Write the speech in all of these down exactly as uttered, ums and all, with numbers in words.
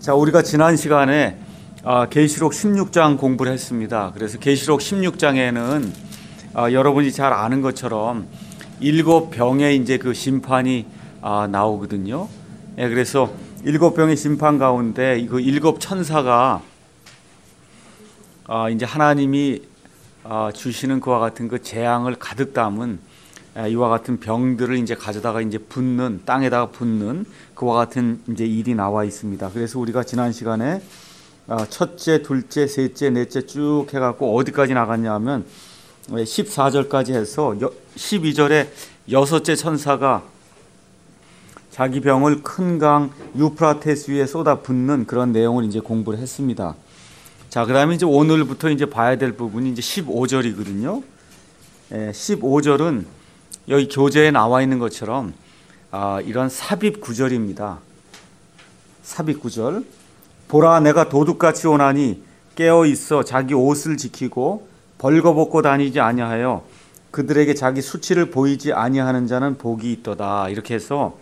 자, 우리가 지난 시간에 아, 계시록 십육 장 공부를 했습니다. 그래서 계시록 십육 장에는 아, 여러분이 잘 아는 것처럼 일곱 병의 이제 그 심판이 아, 나오거든요. 예, 그래서 일곱 병의 심판 가운데 그 일곱 천사가 아, 이제 하나님이 아, 주시는 그와 같은 그 재앙을 가득 담은 아, 이와 같은 병들을 이제 가져다가 이제 붓는, 땅에다가 붓는 그와 같은 이제 일이 나와 있습니다. 그래서 우리가 지난 시간에 아, 첫째, 둘째, 셋째, 넷째 쭉 해갖고 어디까지 나갔냐 하면 십사 절까지 해서 십이 절에 여섯째 천사가 자기 병을 큰 강 유프라테스 위에 쏟아 붓는 그런 내용을 이제 공부를 했습니다. 자, 그다음에 이제 오늘부터 이제 봐야 될 부분이 이제 십오 절이거든요. 예, 십오 절은 여기 교재에 나와 있는 것처럼 아, 이런 삽입 구절입니다. 삽입 구절. 보라, 내가 도둑같이 오나니 깨어 있어 자기 옷을 지키고 벌거벗고 다니지 아니하여 그들에게 자기 수치를 보이지 아니하는 자는 복이 있도다. 이렇게 해서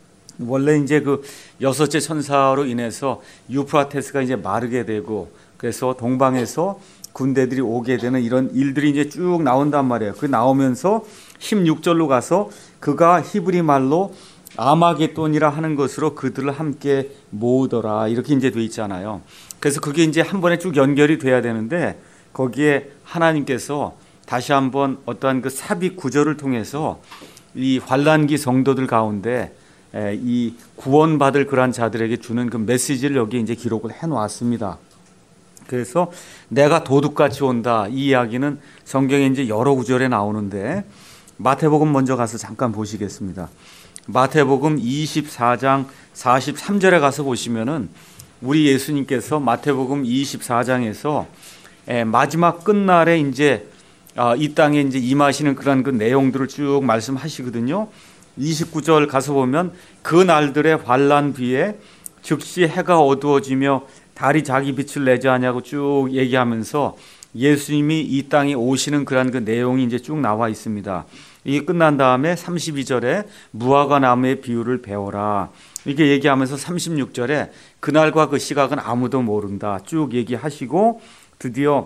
원래 이제 그 여섯째 천사로 인해서 유프라테스가 이제 마르게 되고 그래서 동방에서 군대들이 오게 되는 이런 일들이 이제 쭉 나온단 말이에요. 그 나오면서 십육 절로 가서 그가 히브리 말로 아마겟돈이라 하는 것으로 그들을 함께 모으더라. 이렇게 이제 돼 있잖아요. 그래서 그게 이제 한 번에 쭉 연결이 돼야 되는데 거기에 하나님께서 다시 한번 어떠한 그 삽입 구절을 통해서 이 환난기 성도들 가운데 이 구원받을 그러한 자들에게 주는 그 메시지를 여기 이제 기록을 해 놓았습니다. 그래서 내가 도둑같이 온다. 이 이야기는 성경에 이제 여러 구절에 나오는데 마태복음 먼저 가서 잠깐 보시겠습니다. 마태복음 이십사 장 사십삼 절에 가서 보시면은 우리 예수님께서 마태복음 이십사 장에서 마지막 끝날에 이제 이 땅에 이제 임하시는 그런 그 내용들을 쭉 말씀하시거든요. 이십구 절 가서 보면 그 날들의 환난 비에 즉시 해가 어두워지며 달이 자기 빛을 내지 않냐고 쭉 얘기하면서 예수님이 이 땅에 오시는 그런 그 내용이 이제 쭉 나와 있습니다. 이게 끝난 다음에 삼십이 절에 무화과 나무의 비유를 배워라. 이렇게 얘기하면서 삼십육 절에 그날과 그 시각은 아무도 모른다. 쭉 얘기하시고 드디어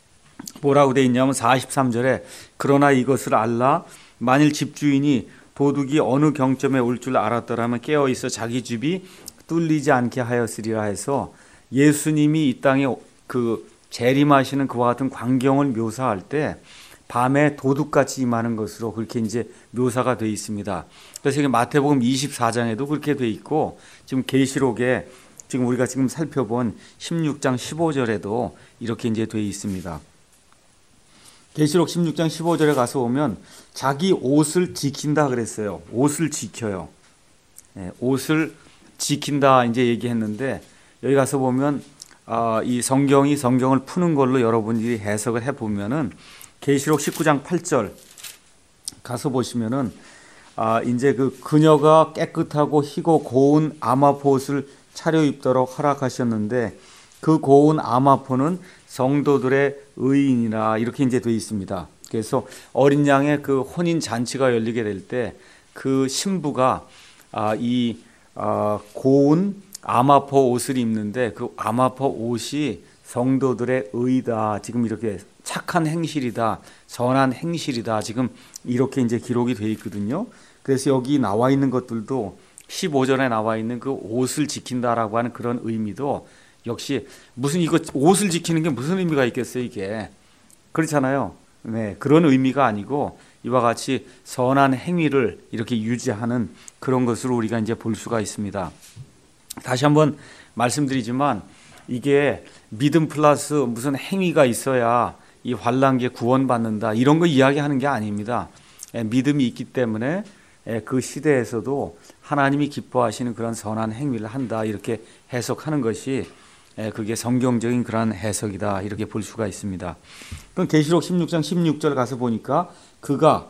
뭐라고 돼 있냐면 사십삼 절에 그러나 이것을 알라. 만일 집주인이 도둑이 어느 경점에 올 줄 알았더라면 깨어 있어 자기 집이 뚫리지 않게 하였으리라 해서 예수님이 이 땅에 그 재림하시는 그와 같은 광경을 묘사할 때 밤에 도둑같이 임하는 것으로 그렇게 이제 묘사가 되어 있습니다. 그래서 이게 마태복음 이십사 장에도 그렇게 되어 있고 지금 계시록에 지금 우리가 지금 살펴본 십육 장 십오 절에도 이렇게 이제 되어 있습니다. 계시록 십육 장 십오 절에 가서 보면 자기 옷을 지킨다 그랬어요. 옷을 지켜요. 네, 옷을 지킨다 이제 얘기했는데 여기 가서 보면 아, 이 성경이 성경을 푸는 걸로 여러분들이 해석을 해 보면은 계시록 십구 장 팔 절 가서 보시면은 아, 이제 그 그녀가 깨끗하고 희고 고운 아마포옷을 차려입도록 허락하셨는데 그 고운 아마포는 성도들의 의인이라 이렇게 이제 되어 있습니다. 그래서 어린 양의 그 혼인 잔치가 열리게 될 때 그 신부가 아, 이 아, 고운 아마포 옷을 입는데 그 아마포 옷이 성도들의 의다. 지금 이렇게 착한 행실이다. 선한 행실이다. 지금 이렇게 이제 기록이 되어 있거든요. 그래서 여기 나와 있는 것들도 십오 절에 나와 있는 그 옷을 지킨다라고 하는 그런 의미도 역시 무슨 이거 옷을 지키는 게 무슨 의미가 있겠어요, 이게. 그렇잖아요. 네, 그런 의미가 아니고 이와 같이 선한 행위를 이렇게 유지하는 그런 것으로 우리가 이제 볼 수가 있습니다. 다시 한번 말씀드리지만 이게 믿음 플러스 무슨 행위가 있어야 이 환난기에 구원받는다 이런 거 이야기하는 게 아닙니다. 믿음이 있기 때문에 그 시대에서도 하나님이 기뻐하시는 그런 선한 행위를 한다 이렇게 해석하는 것이 그게 성경적인 그런 해석이다 이렇게 볼 수가 있습니다. 그럼 계시록 십육 장 십육 절 가서 보니까 그가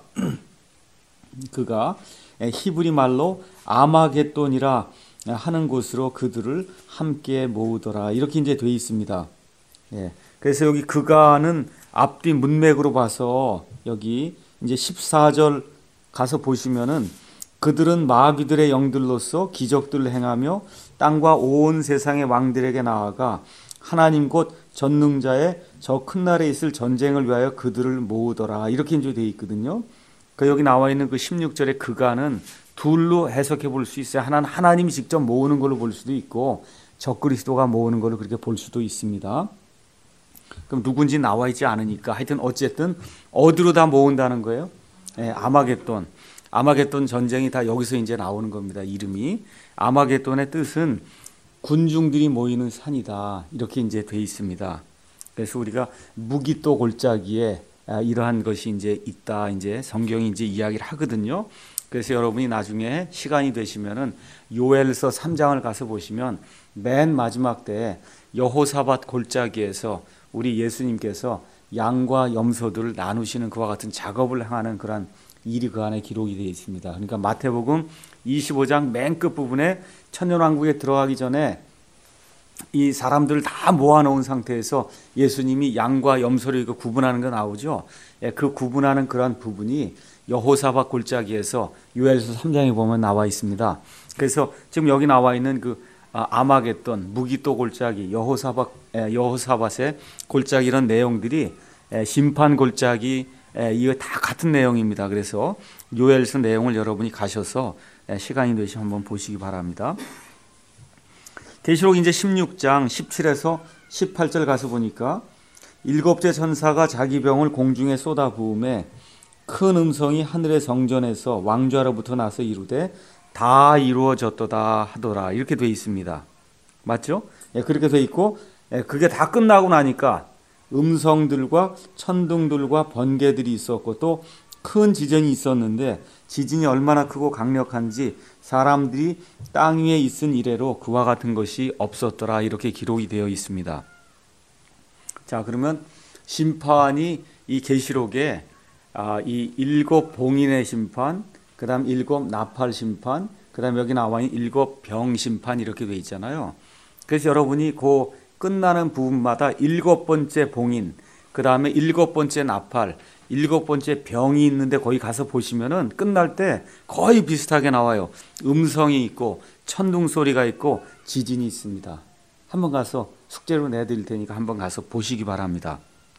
그가 히브리 말로 아마겟돈이라 하는 곳으로 그들을 함께 모으더라 이렇게 이제 돼 있습니다. 예. 그래서 여기 그가는 앞뒤 문맥으로 봐서 여기 이제 십사 절 가서 보시면은 그들은 마귀들의 영들로서 기적들을 행하며 땅과 온 세상의 왕들에게 나아가 하나님 곧 전능자의 저 큰 날에 있을 전쟁을 위하여 그들을 모으더라. 이렇게 이제 되어 있거든요. 그 여기 나와 있는 그 십육 절의 그가는 둘로 해석해 볼 수 있어요. 하나는 하나님이 직접 모으는 걸로 볼 수도 있고 적그리스도가 모으는 걸로 그렇게 볼 수도 있습니다. 그럼 누군지 나와 있지 않으니까 하여튼 어쨌든 어디로 다 모은다는 거예요? 예, 아마겟돈. 아마겟돈 전쟁이 다 여기서 이제 나오는 겁니다. 이름이. 아마겟돈의 뜻은 군중들이 모이는 산이다. 이렇게 이제 돼 있습니다. 그래서 우리가 무기또 골짜기에 이러한 것이 이제 있다. 이제 성경이 이제 이야기를 하거든요. 그래서 여러분이 나중에 시간이 되시면은 요엘서 삼 장을 가서 보시면 맨 마지막 때에 여호사밧 골짜기에서 우리 예수님께서 양과 염소들을 나누시는 그와 같은 작업을 행하는 그런 일이 그 안에 기록이 되어 있습니다. 그러니까 마태복음 이십오 장 맨 끝부분에 천년왕국에 들어가기 전에 이 사람들을 다 모아놓은 상태에서 예수님이 양과 염소를 구분하는 거 나오죠. 그 구분하는 그런 부분이 여호사밧 골짜기에서 요엘서 삼 장에 보면 나와 있습니다. 그래서 지금 여기 나와 있는 그 아마겟돈, 무기또 골짜기, 여호사밧, 여호사밧의 골짜기 이런 내용들이 심판 골짜기 이거 다 같은 내용입니다. 그래서 요엘서 내용을 여러분이 가셔서 시간이 되시면 한번 보시기 바랍니다. 계시록 이제 십육 장 십칠에서 십팔 절 가서 보니까 일곱째 천사가 자기 병을 공중에 쏟아부음에 큰 음성이 하늘의 성전에서 왕좌로부터 나서 이르되 다 이루어졌도다 하더라. 이렇게 돼 있습니다. 맞죠? 예, 그렇게 돼 있고 예, 그게 다 끝나고 나니까 음성들과 천둥들과 번개들이 있었고 또 큰 지진이 있었는데 지진이 얼마나 크고 강력한지 사람들이 땅 위에 있은 이래로 그와 같은 것이 없었더라. 이렇게 기록이 되어 있습니다. 자, 그러면 심판이 이 계시록에 아, 이 일곱 봉인의 심판, 그 다음 일곱 나팔 심판, 그 다음 여기 나와 있는 일곱 병 심판 이렇게 되어 있잖아요. 그래서 여러분이 그 끝나는 부분마다 일곱 번째 봉인, 그 다음에 일곱 번째 나팔, 일곱 번째 병이 있는데 거기 가서 보시면은 끝날 때 거의 비슷하게 나와요. 음성이 있고 천둥 소리가 있고 지진이 있습니다. 한번 가서 숙제로 내드릴 테니까 한번 가서 보시기 바랍니다.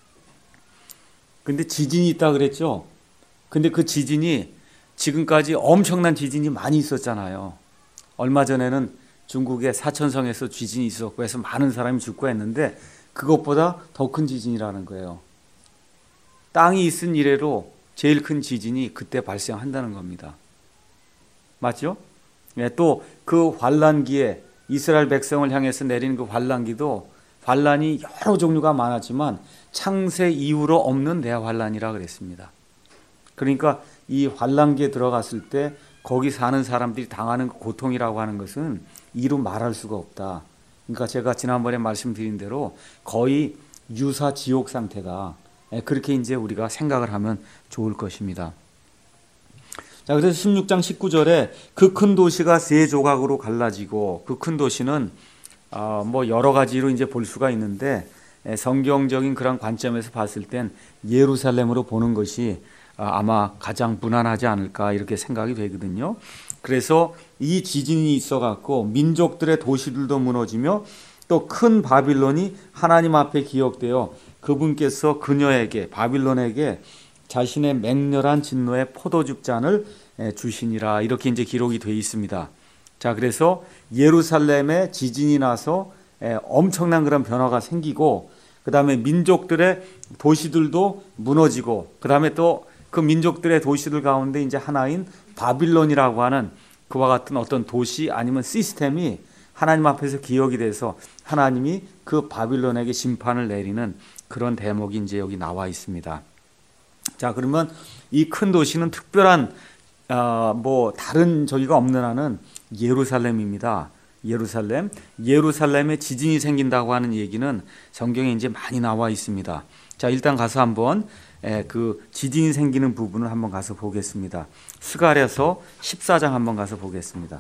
근데 지진이 있다 그랬죠? 근데 그 지진이 지금까지 엄청난 지진이 많이 있었잖아요. 얼마 전에는 중국의 사천성에서 지진이 있었고 해서 많은 사람이 죽고 했는데 그것보다 더 큰 지진이라는 거예요. 땅이 있은 이래로 제일 큰 지진이 그때 발생한다는 겁니다. 맞죠? 네, 또 그 환란기에 이스라엘 백성을 향해서 내리는 그 환란기도 환란이 여러 종류가 많았지만 창세 이후로 없는 대환란이라 그랬습니다. 그러니까 이 환란기에 들어갔을 때 거기 사는 사람들이 당하는 고통이라고 하는 것은 이루 말할 수가 없다. 그러니까 제가 지난번에 말씀드린 대로 거의 유사 지옥 상태다. 그렇게 이제 우리가 생각을 하면 좋을 것입니다. 자, 그래서 십육 장 십구 절에 그 큰 도시가 세 조각으로 갈라지고 그 큰 도시는 어, 뭐 여러 가지로 이제 볼 수가 있는데 성경적인 그런 관점에서 봤을 땐 예루살렘으로 보는 것이 아마 가장 무난하지 않을까 이렇게 생각이 되거든요. 그래서 이 지진이 있어갖고 민족들의 도시들도 무너지며 또 큰 바빌론이 하나님 앞에 기억되어 그분께서 그녀에게 바빌론에게 자신의 맹렬한 진노의 포도즙 잔을 주시니라 이렇게 이제 기록이 되어 있습니다. 자, 그래서 예루살렘에 지진이 나서 엄청난 그런 변화가 생기고 그 다음에 민족들의 도시들도 무너지고 그 다음에 또 그 민족들의 도시들 가운데 이제 하나인 바빌론이라고 하는 그와 같은 어떤 도시 아니면 시스템이 하나님 앞에서 기억이 돼서 하나님이 그 바빌론에게 심판을 내리는 그런 대목이 이제 여기 나와 있습니다. 자, 그러면 이 큰 도시는 특별한 어, 뭐 다른 저기가 없는 한은 예루살렘입니다. 예루살렘, 예루살렘에 지진이 생긴다고 하는 얘기는 성경에 이제 많이 나와 있습니다. 자, 일단 가서 한번 에, 그 지진이 생기는 부분을 한번 가서 보겠습니다. 스가랴서 십사 장 한번 가서 보겠습니다.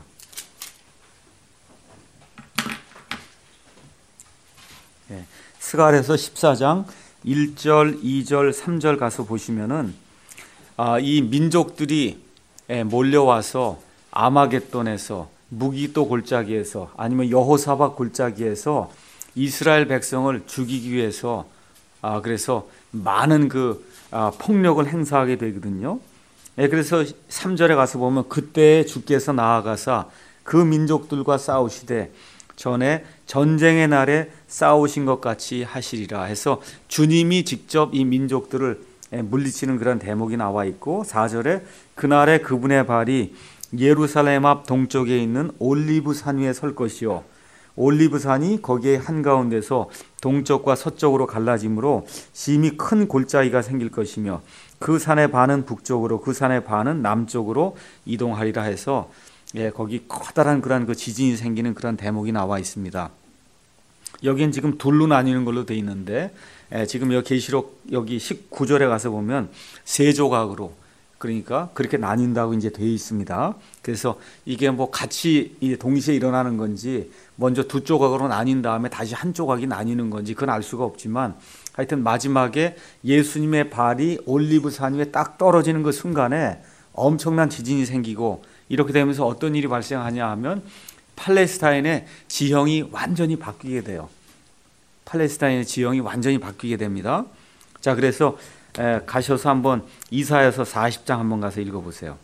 예, 스가랴서 십사 장 일 절, 이 절, 삼 절 가서 보시면은 아, 이 민족들이 예, 몰려와서 아마겟돈에서, 무기또 골짜기에서, 아니면 여호사밧 골짜기에서 이스라엘 백성을 죽이기 위해서 아 그래서 많은 그 아, 폭력을 행사하게 되거든요. 예, 그래서 삼 절에 가서 보면 그때 주께서 나아가사 그 민족들과 싸우시되 전에 전쟁의 날에 싸우신 것 같이 하시리라 해서 주님이 직접 이 민족들을 물리치는 그런 대목이 나와 있고, 사 절에 그날에 그분의 발이 예루살렘 앞 동쪽에 있는 올리브 산 위에 설 것이요, 올리브 산이 거기에 한가운데서 동쪽과 서쪽으로 갈라지므로 심히 큰 골짜기가 생길 것이며 그 산의 반은 북쪽으로 그 산의 반은 남쪽으로 이동하리라 해서 예, 거기 커다란 그런 그 지진이 생기는 그런 대목이 나와 있습니다. 여기는 지금 둘로 나뉘는 걸로 돼 있는데 예, 지금 여기 계시록 여기 십구 절에 가서 보면 세 조각으로, 그러니까 그렇게 나뉜다고 이제 되어 있습니다. 그래서 이게 뭐 같이 동시에 일어나는 건지 먼저 두 조각으로 나뉜 다음에 다시 한 조각이 나뉘는 건지 그건 알 수가 없지만, 하여튼 마지막에 예수님의 발이 올리브 산 위에 딱 떨어지는 그 순간에 엄청난 지진이 생기고, 이렇게 되면서 어떤 일이 발생하냐 하면 팔레스타인의 지형이 완전히 바뀌게 돼요. 팔레스타인의 지형이 완전히 바뀌게 됩니다. 자, 그래서 에, 가셔서 한번 이사야서 사십 장 한번 가서 읽어보세요.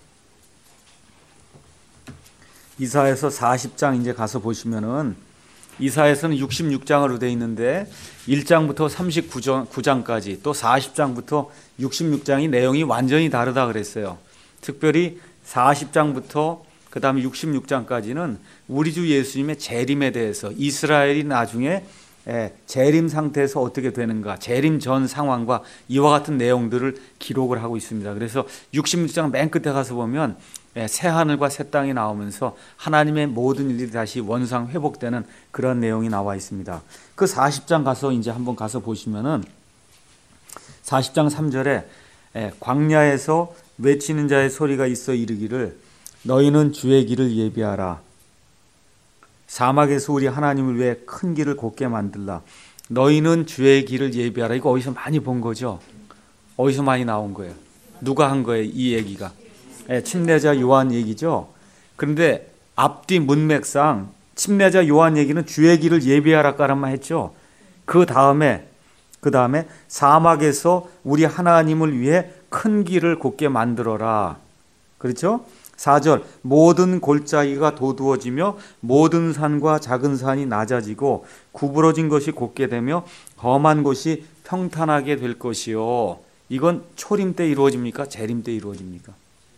이사야서 사십 장 이제 가서 보시면은, 이사야서는 육십육 장으로 되어 있는데 일 장부터 삼십구 장까지 또 사십 장부터 육십육 장이 내용이 완전히 다르다 그랬어요. 특별히 사십 장부터 그 다음에 육십육 장까지는 우리 주 예수님의 재림에 대해서, 이스라엘이 나중에 재림 상태에서 어떻게 되는가, 재림 전 상황과 이와 같은 내용들을 기록을 하고 있습니다. 그래서 육십육 장 맨 끝에 가서 보면 새 하늘과 새 땅이 나오면서 하나님의 모든 일들이 다시 원상 회복되는 그런 내용이 나와 있습니다. 그 사십 장 가서 이제 한번 가서 보시면은 사십 장 삼 절에 광야에서 외치는 자의 소리가 있어 이르기를 너희는 주의 길을 예비하라. 사막에서 우리 하나님을 위해 큰 길을 곱게 만들라. 너희는 주의 길을 예비하라. 이거 어디서 많이 본 거죠? 어디서 많이 나온 거예요? 누가 한 거예요? 이 얘기가. 네, 침례자 요한 얘기죠. 그런데 앞뒤 문맥상 침례자 요한 얘기는 주의 길을 예비하라까지만 했죠. 그 다음에 그 다음에 사막에서 우리 하나님을 위해 큰 길을 곱게 만들어라. 그렇죠? 사 절 모든 골짜기가 도두어지며 모든 산과 작은 산이 낮아지고 구부러진 것이 곧게 되며 험한 곳이 평탄하게 될 것이요. 이건 초림 때 이루어집니까? 재림 때 이루어집니까?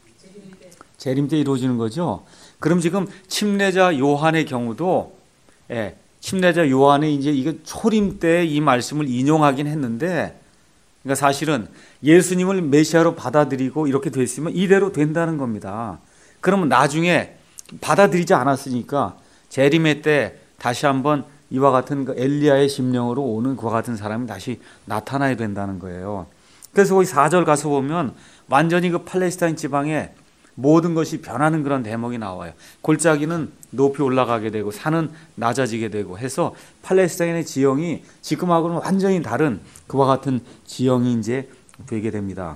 재림 때 이루어지는 거죠. 그럼 지금 침례자 요한의 경우도 예, 침례자 요한이 이제 이게 초림 때 이 말씀을 인용하긴 했는데, 그러니까 사실은 예수님을 메시아로 받아들이고 이렇게 됐으면 이대로 된다는 겁니다. 그러면 나중에 받아들이지 않았으니까 재림의 때 다시 한번 이와 같은 그 엘리야의 심령으로 오는 그와 같은 사람이 다시 나타나야 된다는 거예요. 그래서 거기 사 절 가서 보면 완전히 그 팔레스타인 지방에 모든 것이 변하는 그런 대목이 나와요. 골짜기는 높이 올라가게 되고 산은 낮아지게 되고 해서 팔레스타인의 지형이 지금하고는 완전히 다른 그와 같은 지형이 이제 되게 됩니다.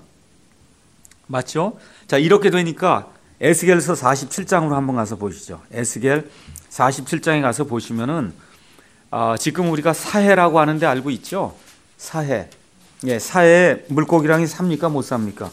맞죠? 자, 이렇게 되니까 에스겔서 사십칠 장으로 한번 가서 보시죠. 에스겔 사십칠 장에 가서 보시면은 아, 지금 우리가 사해라고 하는데 알고 있죠? 사해. 예, 사해에 물고기랑이 삽니까? 못 삽니까?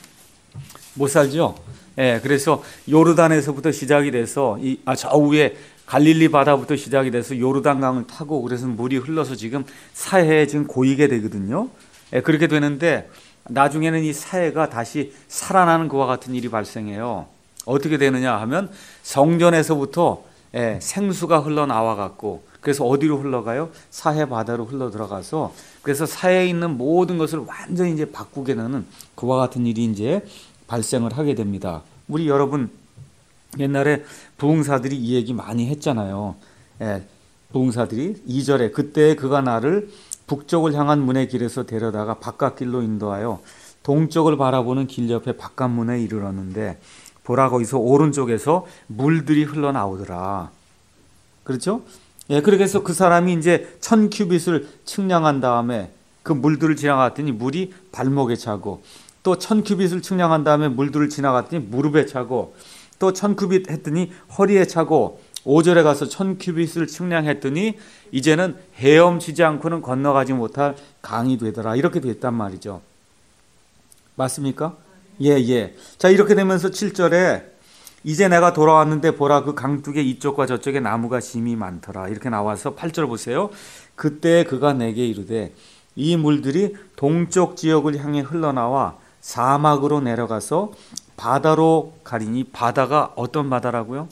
못 살죠? 예, 그래서 요르단에서부터 시작이 돼서 이, 아, 저 위에 갈릴리 바다부터 시작이 돼서 요르단 강을 타고 그래서 물이 흘러서 지금 사해에 지금 고이게 되거든요. 예, 그렇게 되는데 나중에는 이 사해가 다시 살아나는 그와 같은 일이 발생해요. 어떻게 되느냐 하면 성전에서부터 예, 생수가 흘러나와 갖고 그래서 어디로 흘러가요? 사해 바다로 흘러 들어가서 그래서 사해에 있는 모든 것을 완전히 이제 바꾸게 되는 그와 같은 일이 이제 발생을 하게 됩니다. 우리 여러분 옛날에 부흥사들이 이 얘기 많이 했잖아요. 예, 부흥사들이 이 절에 그때 그가 나를 북쪽을 향한 문의 길에서 데려다가 바깥길로 인도하여 동쪽을 바라보는 길 옆에 바깥문에 이르렀는데 보라 거기서 오른쪽에서 물들이 흘러나오더라. 그렇죠? 예, 그렇게 해서 그 사람이 이제 천 큐빗을 측량한 다음에 그 물들을 지나갔더니 물이 발목에 차고 또 천 큐빗을 측량한 다음에 물들을 지나갔더니 무릎에 차고 또 천 큐빗 했더니 허리에 차고 오 절에 가서 천 큐빗을 측량했더니 이제는 헤엄치지 않고는 건너가지 못할 강이 되더라. 이렇게 됐단 말이죠. 맞습니까? 예, 예. 자, 이렇게 되면서 칠 절에 이제 내가 돌아왔는데 보라 그 강둑의 이쪽과 저쪽에 나무가 심이 많더라. 이렇게 나와서 팔 절 보세요. 그때 그가 내게 이르되 이 물들이 동쪽 지역을 향해 흘러나와 사막으로 내려가서 바다로 가리니 바다가 어떤 바다라고요?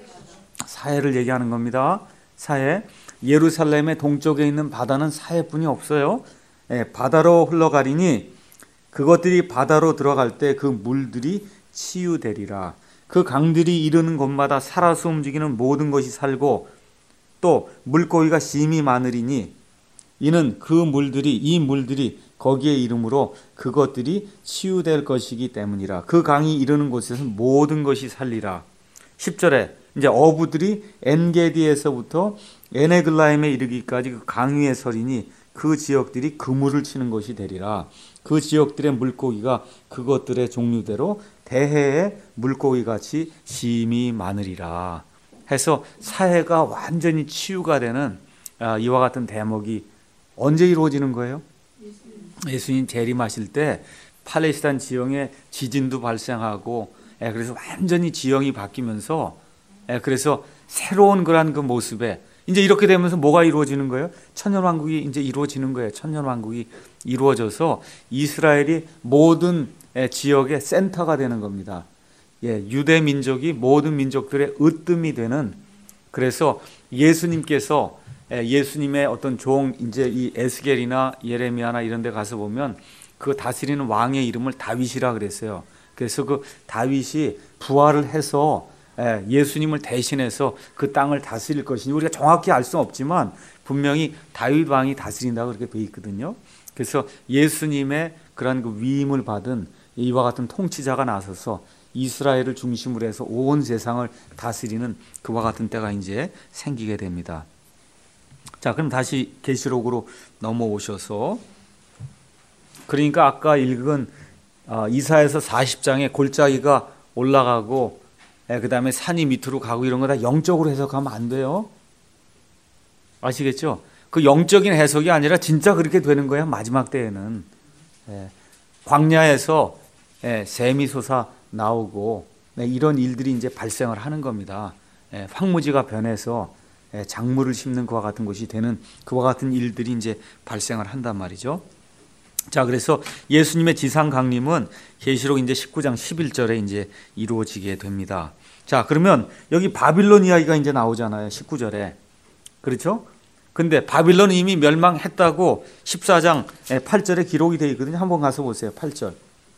사해를 얘기하는 겁니다. 사해. 예루살렘의 동쪽에 있는 바다는 사해뿐이 없어요. 예, 바다로 흘러가리니 그것들이 바다로 들어갈 때 그 물들이 치유되리라. 그 강들이 이르는 곳마다 살아서 움직이는 모든 것이 살고 또 물고기가 심이 많으리니 이는 그 물들이 이 물들이 거기에 이름으로 그것들이 치유될 것이기 때문이라. 그 강이 이르는 곳에서는 모든 것이 살리라. 십 절에 이제 어부들이 엔게디에서부터 에네글라임에 이르기까지 그 강 위에 서리니 그 지역들이 그물을 치는 것이 되리라. 그 지역들의 물고기가 그것들의 종류대로 대해의 물고기같이 심이 많으리라. 해서 사해가 완전히 치유가 되는 이와 같은 대목이 언제 이루어지는 거예요? 예수님 재림하실 때 팔레스타인 지형에 지진도 발생하고 그래서 완전히 지형이 바뀌면서 그래서 새로운 그런 그 모습에 이제 이렇게 되면서 뭐가 이루어지는 거예요? 천년왕국이 이제 이루어지는 거예요. 천년왕국이 이루어져서 이스라엘이 모든 지역의 센터가 되는 겁니다. 예, 유대 민족이 모든 민족들의 으뜸이 되는. 그래서 예수님께서 예수님의 어떤 종 이제 이 에스겔이나 예레미야나 이런 데 가서 보면 그 다스리는 왕의 이름을 다윗이라 그랬어요. 그래서 그 다윗이 부활을 해서 예수님을 대신해서 그 땅을 다스릴 것이니 우리가 정확히 알 수는 없지만 분명히 다윗 왕이 다스린다고 그렇게 돼 있거든요. 그래서 예수님의 그런 그 위임을 받은 이와 같은 통치자가 나서서 이스라엘을 중심으로 해서 온 세상을 다스리는 그와 같은 때가 이제 생기게 됩니다. 자, 그럼 다시 계시록으로 넘어오셔서 그러니까 아까 읽은 이사야서 사십 장에 골짜기가 올라가고 그 다음에 산이 밑으로 가고 이런 거 다 영적으로 해석하면 안 돼요. 아시겠죠? 그 영적인 해석이 아니라 진짜 그렇게 되는 거예요. 마지막 때에는. 광야에서 샘이 솟아 나오고 이런 일들이 이제 발생을 하는 겁니다. 황무지가 변해서 작물을 심는 그와 같은 것이 되는 그와 같은 일들이 이제 발생을 한단 말이죠. 자, 그래서 예수님의 지상 강림은 계시록 이제 십구 장 십일 절에 이제 이루어지게 됩니다. 자, 그러면 여기 바빌론 이야기가 이제 나오잖아요. 십구 절에. 그렇죠? 근데 바빌론은 이미 멸망했다고 십사 장 팔 절에 기록이 되어 있거든요. 한번 가서 보세요. 팔 절.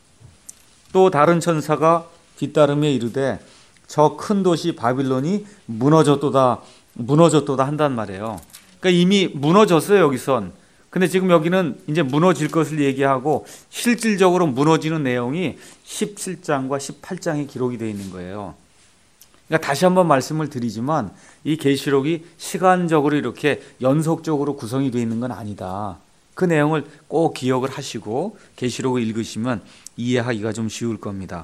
또 다른 천사가 뒤따르며 이르되 저 큰 도시 바빌론이 무너졌도다 무너졌도다 한단 말이에요. 그러니까 이미 무너졌어요, 여기선. 근데 지금 여기는 이제 무너질 것을 얘기하고 실질적으로 무너지는 내용이 십칠 장과 십팔 장에 기록이 되어 있는 거예요. 그러니까 다시 한번 말씀을 드리지만 이 계시록이 시간적으로 이렇게 연속적으로 구성이 되어 있는 건 아니다. 그 내용을 꼭 기억을 하시고 계시록을 읽으시면 이해하기가 좀 쉬울 겁니다.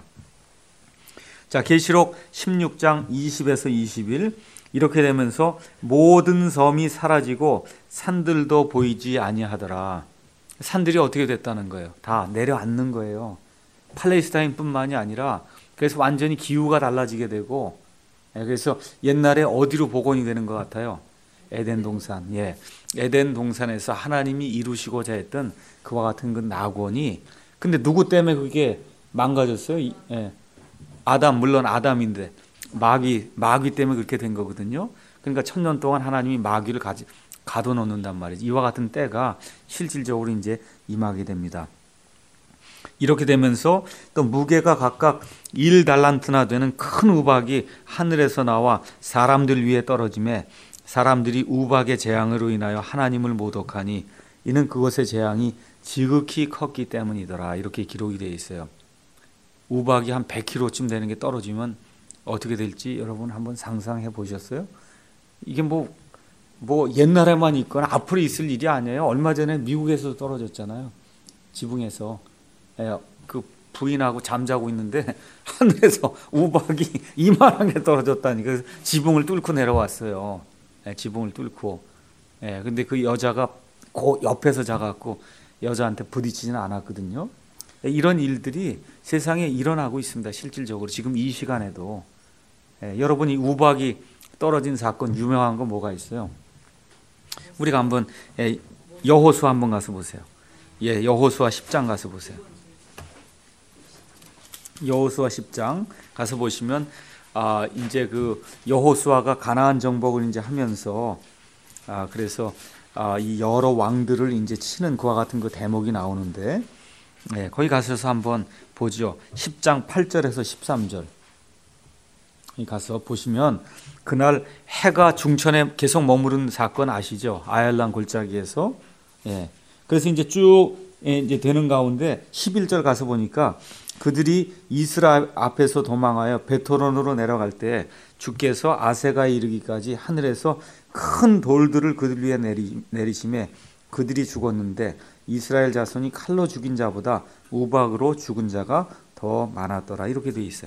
자, 계시록 십육 장 이십에서 이십일 이렇게 되면서 모든 섬이 사라지고 산들도 보이지 아니하더라. 산들이 어떻게 됐다는 거예요? 다 내려앉는 거예요. 팔레스타인뿐만이 아니라 그래서 완전히 기후가 달라지게 되고 그래서 옛날에 어디로 복원이 되는 것 같아요? 에덴 동산. 예, 에덴 동산에서 하나님이 이루시고자 했던 그와 같은 그 낙원이 근데 누구 때문에 그게 망가졌어요? 예. 아담, 물론 아담인데 마귀, 마귀 때문에 그렇게 된 거거든요. 그러니까 천년 동안 하나님이 마귀를 가지, 가둬놓는단 말이죠. 이와 같은 때가 실질적으로 이제 임하게 됩니다. 이렇게 되면서 또 무게가 각각 일 달란트나 되는 큰 우박이 하늘에서 나와 사람들 위에 떨어지매 사람들이 우박의 재앙으로 인하여 하나님을 모독하니 이는 그것의 재앙이 지극히 컸기 때문이더라. 이렇게 기록이 되어 있어요. 우박이 한 백 킬로그램쯤 되는 게 떨어지면 어떻게 될지 여러분 한번 상상해 보셨어요? 이게 뭐, 뭐 옛날에만 있거나 앞으로 있을 일이 아니에요. 얼마 전에 미국에서 떨어졌잖아요. 지붕에서. 그 부인하고 잠자고 있는데 하늘에서 우박이 이만하게 떨어졌다니. 그래서 지붕을 뚫고 내려왔어요. 예, 지붕을 뚫고. 예, 근데 그 여자가 그 옆에서 자갖고 여자한테 부딪히지는 않았거든요. 예, 이런 일들이 세상에 일어나고 있습니다. 실질적으로 지금 이 시간에도. 예, 여러분이 우박이 떨어진 사건 유명한 거 뭐가 있어요? 우리가 한번 예, 여호수아 한번 가서 보세요. 예, 여호수아 십 장 가서 보세요. 여호수아 십 장 가서 보시면 아 이제 그 여호수아가 가나안 정복을 이제 하면서 아 그래서 아 이 여러 왕들을 이제 치는 그와 같은 그 대목이 나오는데 예, 거기 가셔서 한번 보죠. 십 장 팔 절에서 십삼 절. 가서 보시면 그날 해가 중천에 계속 머무른 사건 아시죠? 아얄란 골짜기에서. 예. 그래서 이제 쭉 이제 되는 가운데 십일 절 가서 보니까 그들이 이스라엘 앞에서 도망하여 베토론으로 내려갈 때 주께서 아세가에 이르기까지 하늘에서 큰 돌들을 그들 위에 내리, 내리심에 그들이 죽었는데 이스라엘 자손이 칼로 죽인 자보다 우박으로 죽은 자가 더 많았더라. 이렇게 되어 있어요.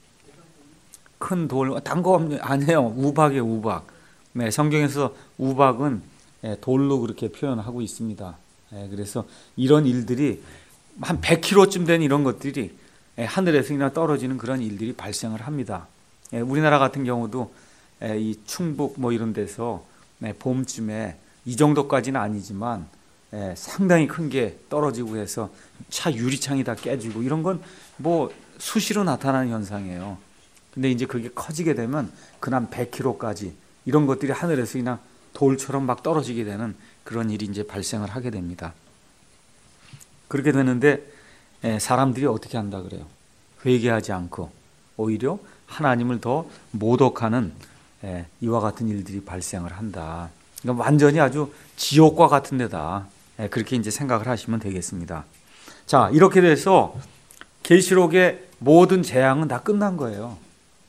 큰 돌, 딴 거 아니에요. 우박이에요, 우박. 네, 성경에서 우박은 돌로 그렇게 표현하고 있습니다. 네, 그래서 이런 일들이 한 백 킬로미터쯤 된 이런 것들이 하늘에서 그냥 떨어지는 그런 일들이 발생을 합니다. 우리나라 같은 경우도 이 충북 뭐 이런 데서 봄쯤에 이 정도까지는 아니지만 상당히 큰 게 떨어지고 해서 차 유리창이 다 깨지고 이런 건 뭐 수시로 나타나는 현상이에요. 근데 이제 그게 커지게 되면 그냥 백 킬로미터까지 이런 것들이 하늘에서 그냥 돌처럼 막 떨어지게 되는 그런 일이 이제 발생을 하게 됩니다. 그렇게 되는데 사람들이 어떻게 한다 그래요? 회개하지 않고 오히려 하나님을 더 모독하는 이와 같은 일들이 발생을 한다. 그러니까 완전히 아주 지옥과 같은 데다. 그렇게 이제 생각을 하시면 되겠습니다. 자, 이렇게 돼서 계시록의 모든 재앙은 다 끝난 거예요.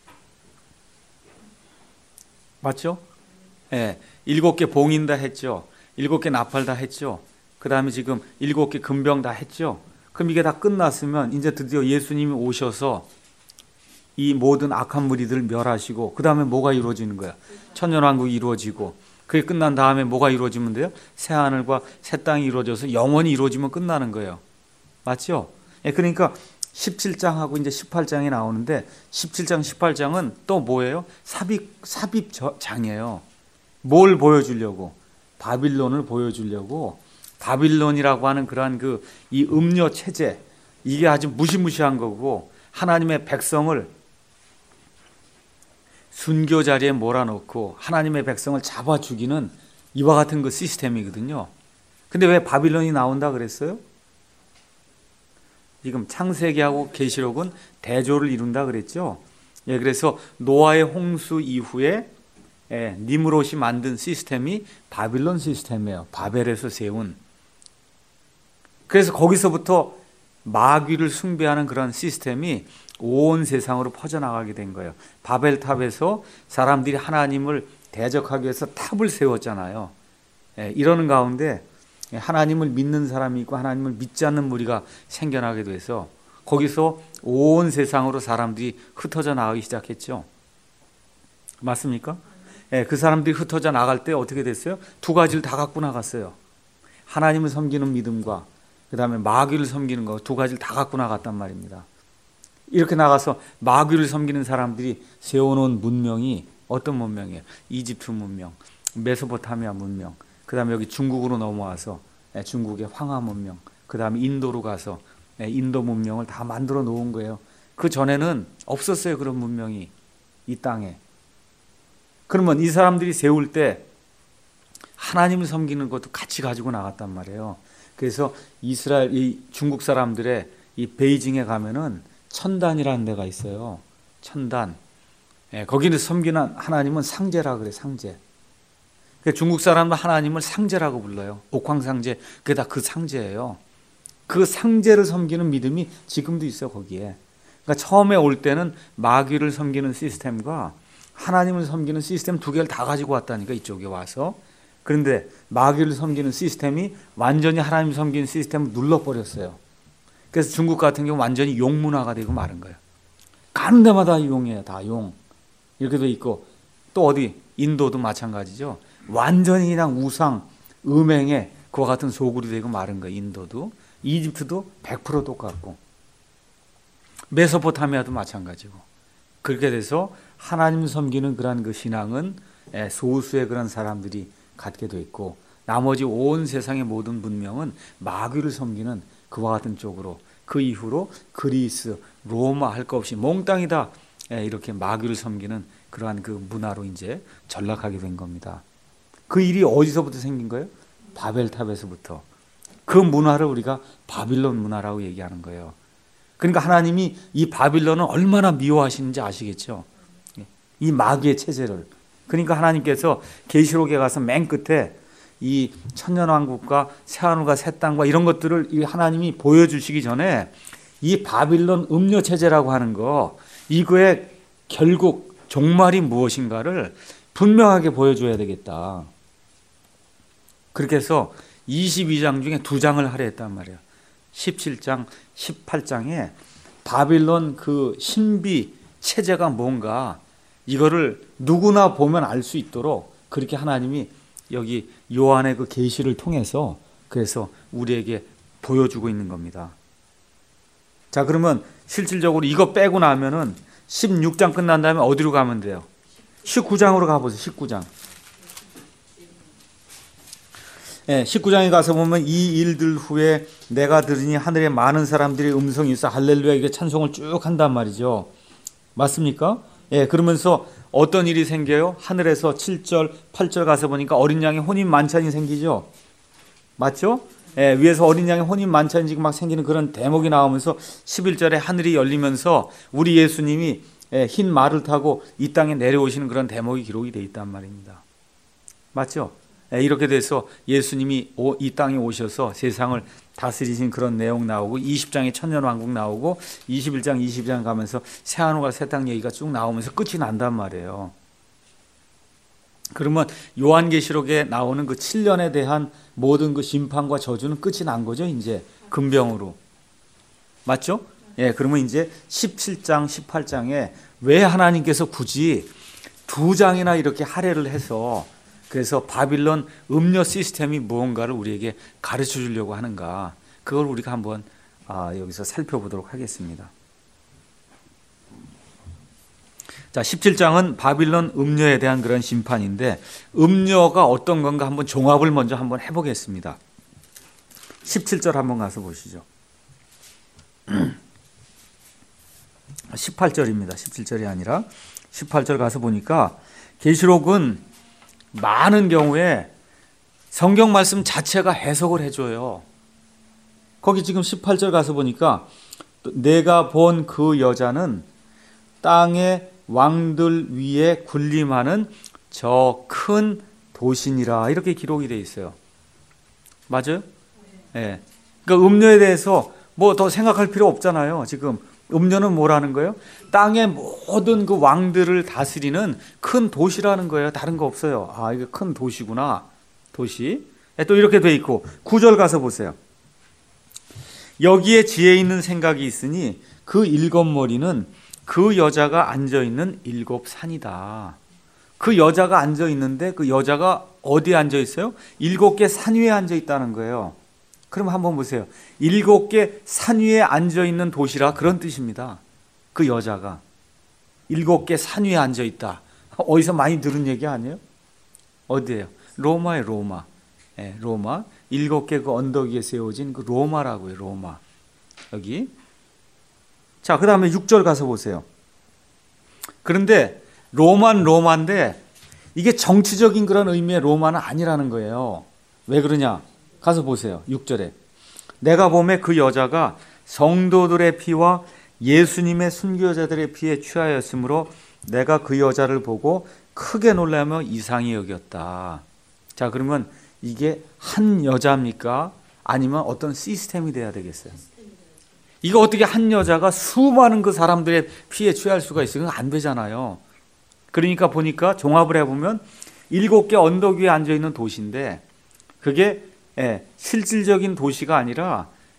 맞죠? 예, 일곱 개 봉인 다 했죠. 일곱 개 나팔 다 했죠. 그 다음에 지금 일곱 개 금병 다 했죠. 그럼 이게 다 끝났으면 이제 드디어 예수님이 오셔서 이 모든 악한 무리들을 멸하시고 그 다음에 뭐가 이루어지는 거야? 천년왕국이 이루어지고 그게 끝난 다음에 뭐가 이루어지면 돼요? 새하늘과 새 땅이 이루어져서 영원히 이루어지면 끝나는 거예요. 맞죠? 예, 그러니까 십칠 장하고 이제 십팔 장이 나오는데 십칠 장, 십팔 장은 또 뭐예요? 삽입, 삽입장이에요. 뭘 보여주려고? 바빌론을 보여주려고 바빌론이라고 하는 그러한 그 이 음료 체제 이게 아주 무시무시한 거고 하나님의 백성을 순교 자리에 몰아넣고 하나님의 백성을 잡아 죽이는 이와 같은 그 시스템이거든요. 근데 왜 바빌론이 나온다 그랬어요? 지금 창세기하고 계시록은 대조를 이룬다 그랬죠. 예, 그래서 노아의 홍수 이후에 예, 니므롯이 만든 시스템이 바빌론 시스템이에요. 바벨에서 세운. 그래서 거기서부터 마귀를 숭배하는 그런 시스템이 온 세상으로 퍼져나가게 된 거예요. 바벨탑에서 사람들이 하나님을 대적하기 위해서 탑을 세웠잖아요. 예, 이러는 가운데 하나님을 믿는 사람이 있고 하나님을 믿지 않는 무리가 생겨나게 돼서 거기서 온 세상으로 사람들이 흩어져 나가기 시작했죠. 맞습니까? 예, 그 사람들이 흩어져 나갈 때 어떻게 됐어요? 두 가지를 다 갖고 나갔어요. 하나님을 섬기는 믿음과 그 다음에 마귀를 섬기는 거 두 가지를 다 갖고 나갔단 말입니다. 이렇게 나가서 마귀를 섬기는 사람들이 세워놓은 문명이 어떤 문명이에요? 이집트 문명, 메소포타미아 문명, 그 다음에 여기 중국으로 넘어와서 중국의 황하 문명, 그 다음에 인도로 가서 인도 문명을 다 만들어 놓은 거예요. 그 전에는 없었어요. 그런 문명이 이 땅에. 그러면 이 사람들이 세울 때 하나님을 섬기는 것도 같이 가지고 나갔단 말이에요. 그래서 이스라엘, 이 중국 사람들의 이 베이징에 가면은 천단이라는 데가 있어요. 천단. 예, 거기는 섬기는 하나님은 상제라 그래, 상제. 중국 사람은 하나님을 상제라고 불러요. 옥황상제, 그게 다 그 상제예요. 그 상제를 섬기는 믿음이 지금도 있어요, 거기에. 그러니까 처음에 올 때는 마귀를 섬기는 시스템과 하나님을 섬기는 시스템 두 개를 다 가지고 왔다니까, 이쪽에 와서. 그런데 마귀를 섬기는 시스템이 완전히 하나님 섬기는 시스템을 눌러버렸어요. 그래서 중국 같은 경우 완전히 용 문화가 되고 마른 거예요. 가는 데마다 용이에요. 다 용. 이렇게 돼 있고, 또 어디 인도도 마찬가지죠. 완전히 그냥 우상, 음행에 그와 같은 소굴이 되고 마른 거예요. 인도도. 이집트도 백 퍼센트 똑같고, 메소포타미아도 마찬가지고. 그렇게 돼서 하나님 섬기는 그런 그 신앙은 소수의 그런 사람들이 갖게 돼 있고, 나머지 온 세상의 모든 문명은 마귀를 섬기는 그와 같은 쪽으로, 그 이후로 그리스, 로마 할 것 없이 몽땅이 다 이렇게 마귀를 섬기는 그러한 그 문화로 이제 전락하게 된 겁니다. 그 일이 어디서부터 생긴 거예요? 바벨탑에서부터. 그 문화를 우리가 바빌론 문화라고 얘기하는 거예요. 그러니까 하나님이 이 바빌론을 얼마나 미워하시는지 아시겠죠? 이 마귀의 체제를. 그러니까 하나님께서 계시록에 가서 맨 끝에 이 천년왕국과 새하늘과 새 땅과 이런 것들을 이 하나님이 보여주시기 전에 이 바빌론 음료 체제라고 하는 거, 이거의 결국 종말이 무엇인가를 분명하게 보여줘야 되겠다. 그렇게 해서 이십이 장 중에 두 장을 하려 했단 말이에요. 십칠 장, 십팔 장에 바빌론 그 신비 체제가 뭔가 이거를 누구나 보면 알 수 있도록 그렇게 하나님이 여기 요한의 그 계시를 통해서 그래서 우리에게 보여주고 있는 겁니다. 자, 그러면 실질적으로 이거 빼고 나면은 십육 장 끝난 다음에 어디로 가면 돼요? 십구 장으로 가보세요. 십구 장. 네, 십구 장에 가서 보면 이 일들 후에 내가 들으니 하늘에 많은 사람들이 음성이 있어 할렐루야 이게 찬송을 쭉 한단 말이죠. 맞습니까? 예, 그러면서 어떤 일이 생겨요? 하늘에서 칠 절, 팔 절 가서 보니까 어린 양의 혼인 만찬이 생기죠. 맞죠? 예, 위에서 어린 양의 혼인 만찬이 지금 막 생기는 그런 대목이 나오면서 십일 절에 하늘이 열리면서 우리 예수님이 예, 흰 말을 타고 이 땅에 내려오시는 그런 대목이 기록이 되어 있단 말입니다. 맞죠? 예, 이렇게 돼서 예수님이 오, 이 땅에 오셔서 세상을 다스리신 그런 내용 나오고 이십 장에 천년왕국 나오고 이십일 장, 이십이 장 가면서 새하늘과 새 땅 얘기가 쭉 나오면서 끝이 난단 말이에요. 그러면 요한계시록에 나오는 그 칠 년에 대한 모든 그 심판과 저주는 끝이 난 거죠. 이제 금병으로. 맞죠? 예, 그러면 이제 십칠 장, 십팔 장에 왜 하나님께서 굳이 두 장이나 이렇게 할애를 해서 그래서 바빌론 음료 시스템이 무언가를 우리에게 가르쳐 주려고 하는가, 그걸 우리가 한번 아, 여기서 살펴보도록 하겠습니다. 자, 십칠 장은 바빌론 음료에 대한 그런 심판인데, 음료가 어떤 건가 한번 종합을 먼저 한번 해보겠습니다. 십칠 절 한번 가서 보시죠. 십팔 절입니다. 십칠 절이 아니라 십팔 절 가서 보니까 계시록은 많은 경우에 성경 말씀 자체가 해석을 해줘요. 거기 지금 십팔 절 가서 보니까 내가 본 그 여자는 땅의 왕들 위에 군림하는 저 큰 도신이라 이렇게 기록이 되어 있어요. 맞아요? 예. 네. 그러니까 음료에 대해서 뭐 더 생각할 필요 없잖아요. 지금 음료는 뭐라는 거예요? 땅의 모든 그 왕들을 다스리는 큰 도시라는 거예요. 다른 거 없어요. 아, 이게 큰 도시구나. 도시. 또 이렇게 돼 있고, 구 절 가서 보세요. 여기에 지혜 있는 생각이 있으니 그 일곱 머리는 그 여자가 앉아있는 일곱 산이다. 그 여자가 앉아있는데 그 여자가 어디에 앉아있어요? 일곱 개 산 위에 앉아있다는 거예요. 그럼 한번 보세요. 일곱 개 산 위에 앉아있는 도시라 그런 뜻입니다. 그 여자가 일곱 개 산 위에 앉아있다. 어디서 많이 들은 얘기 아니에요? 어디예요? 로마에 로마. 예, 로마. 일곱 개 그 언덕 위에 세워진 그 로마라고요. 로마. 여기. 자, 그 다음에 육 절 가서 보세요. 그런데 로마는 로마인데 이게 정치적인 그런 의미의 로마는 아니라는 거예요. 왜 그러냐? 가서 보세요. 육 절에. 내가 보매 그 여자가 성도들의 피와 예수님의 순교자들의 피에 취하였으므로 내가 그 여자를 보고 크게 놀라며 이상히 여겼다. 자, 그러면 이게 한 여자입니까? 아니면 어떤 시스템이 돼야 되겠어요? 이거 어떻게 한 여자가 수많은 그 사람들의 피에 취할 수가 있어요? 그건 안 되잖아요. 그러니까 보니까 종합을 해보면 일곱 개 언덕 위에 앉아있는 도시인데 그게 예, 실질적인 도시가 아니라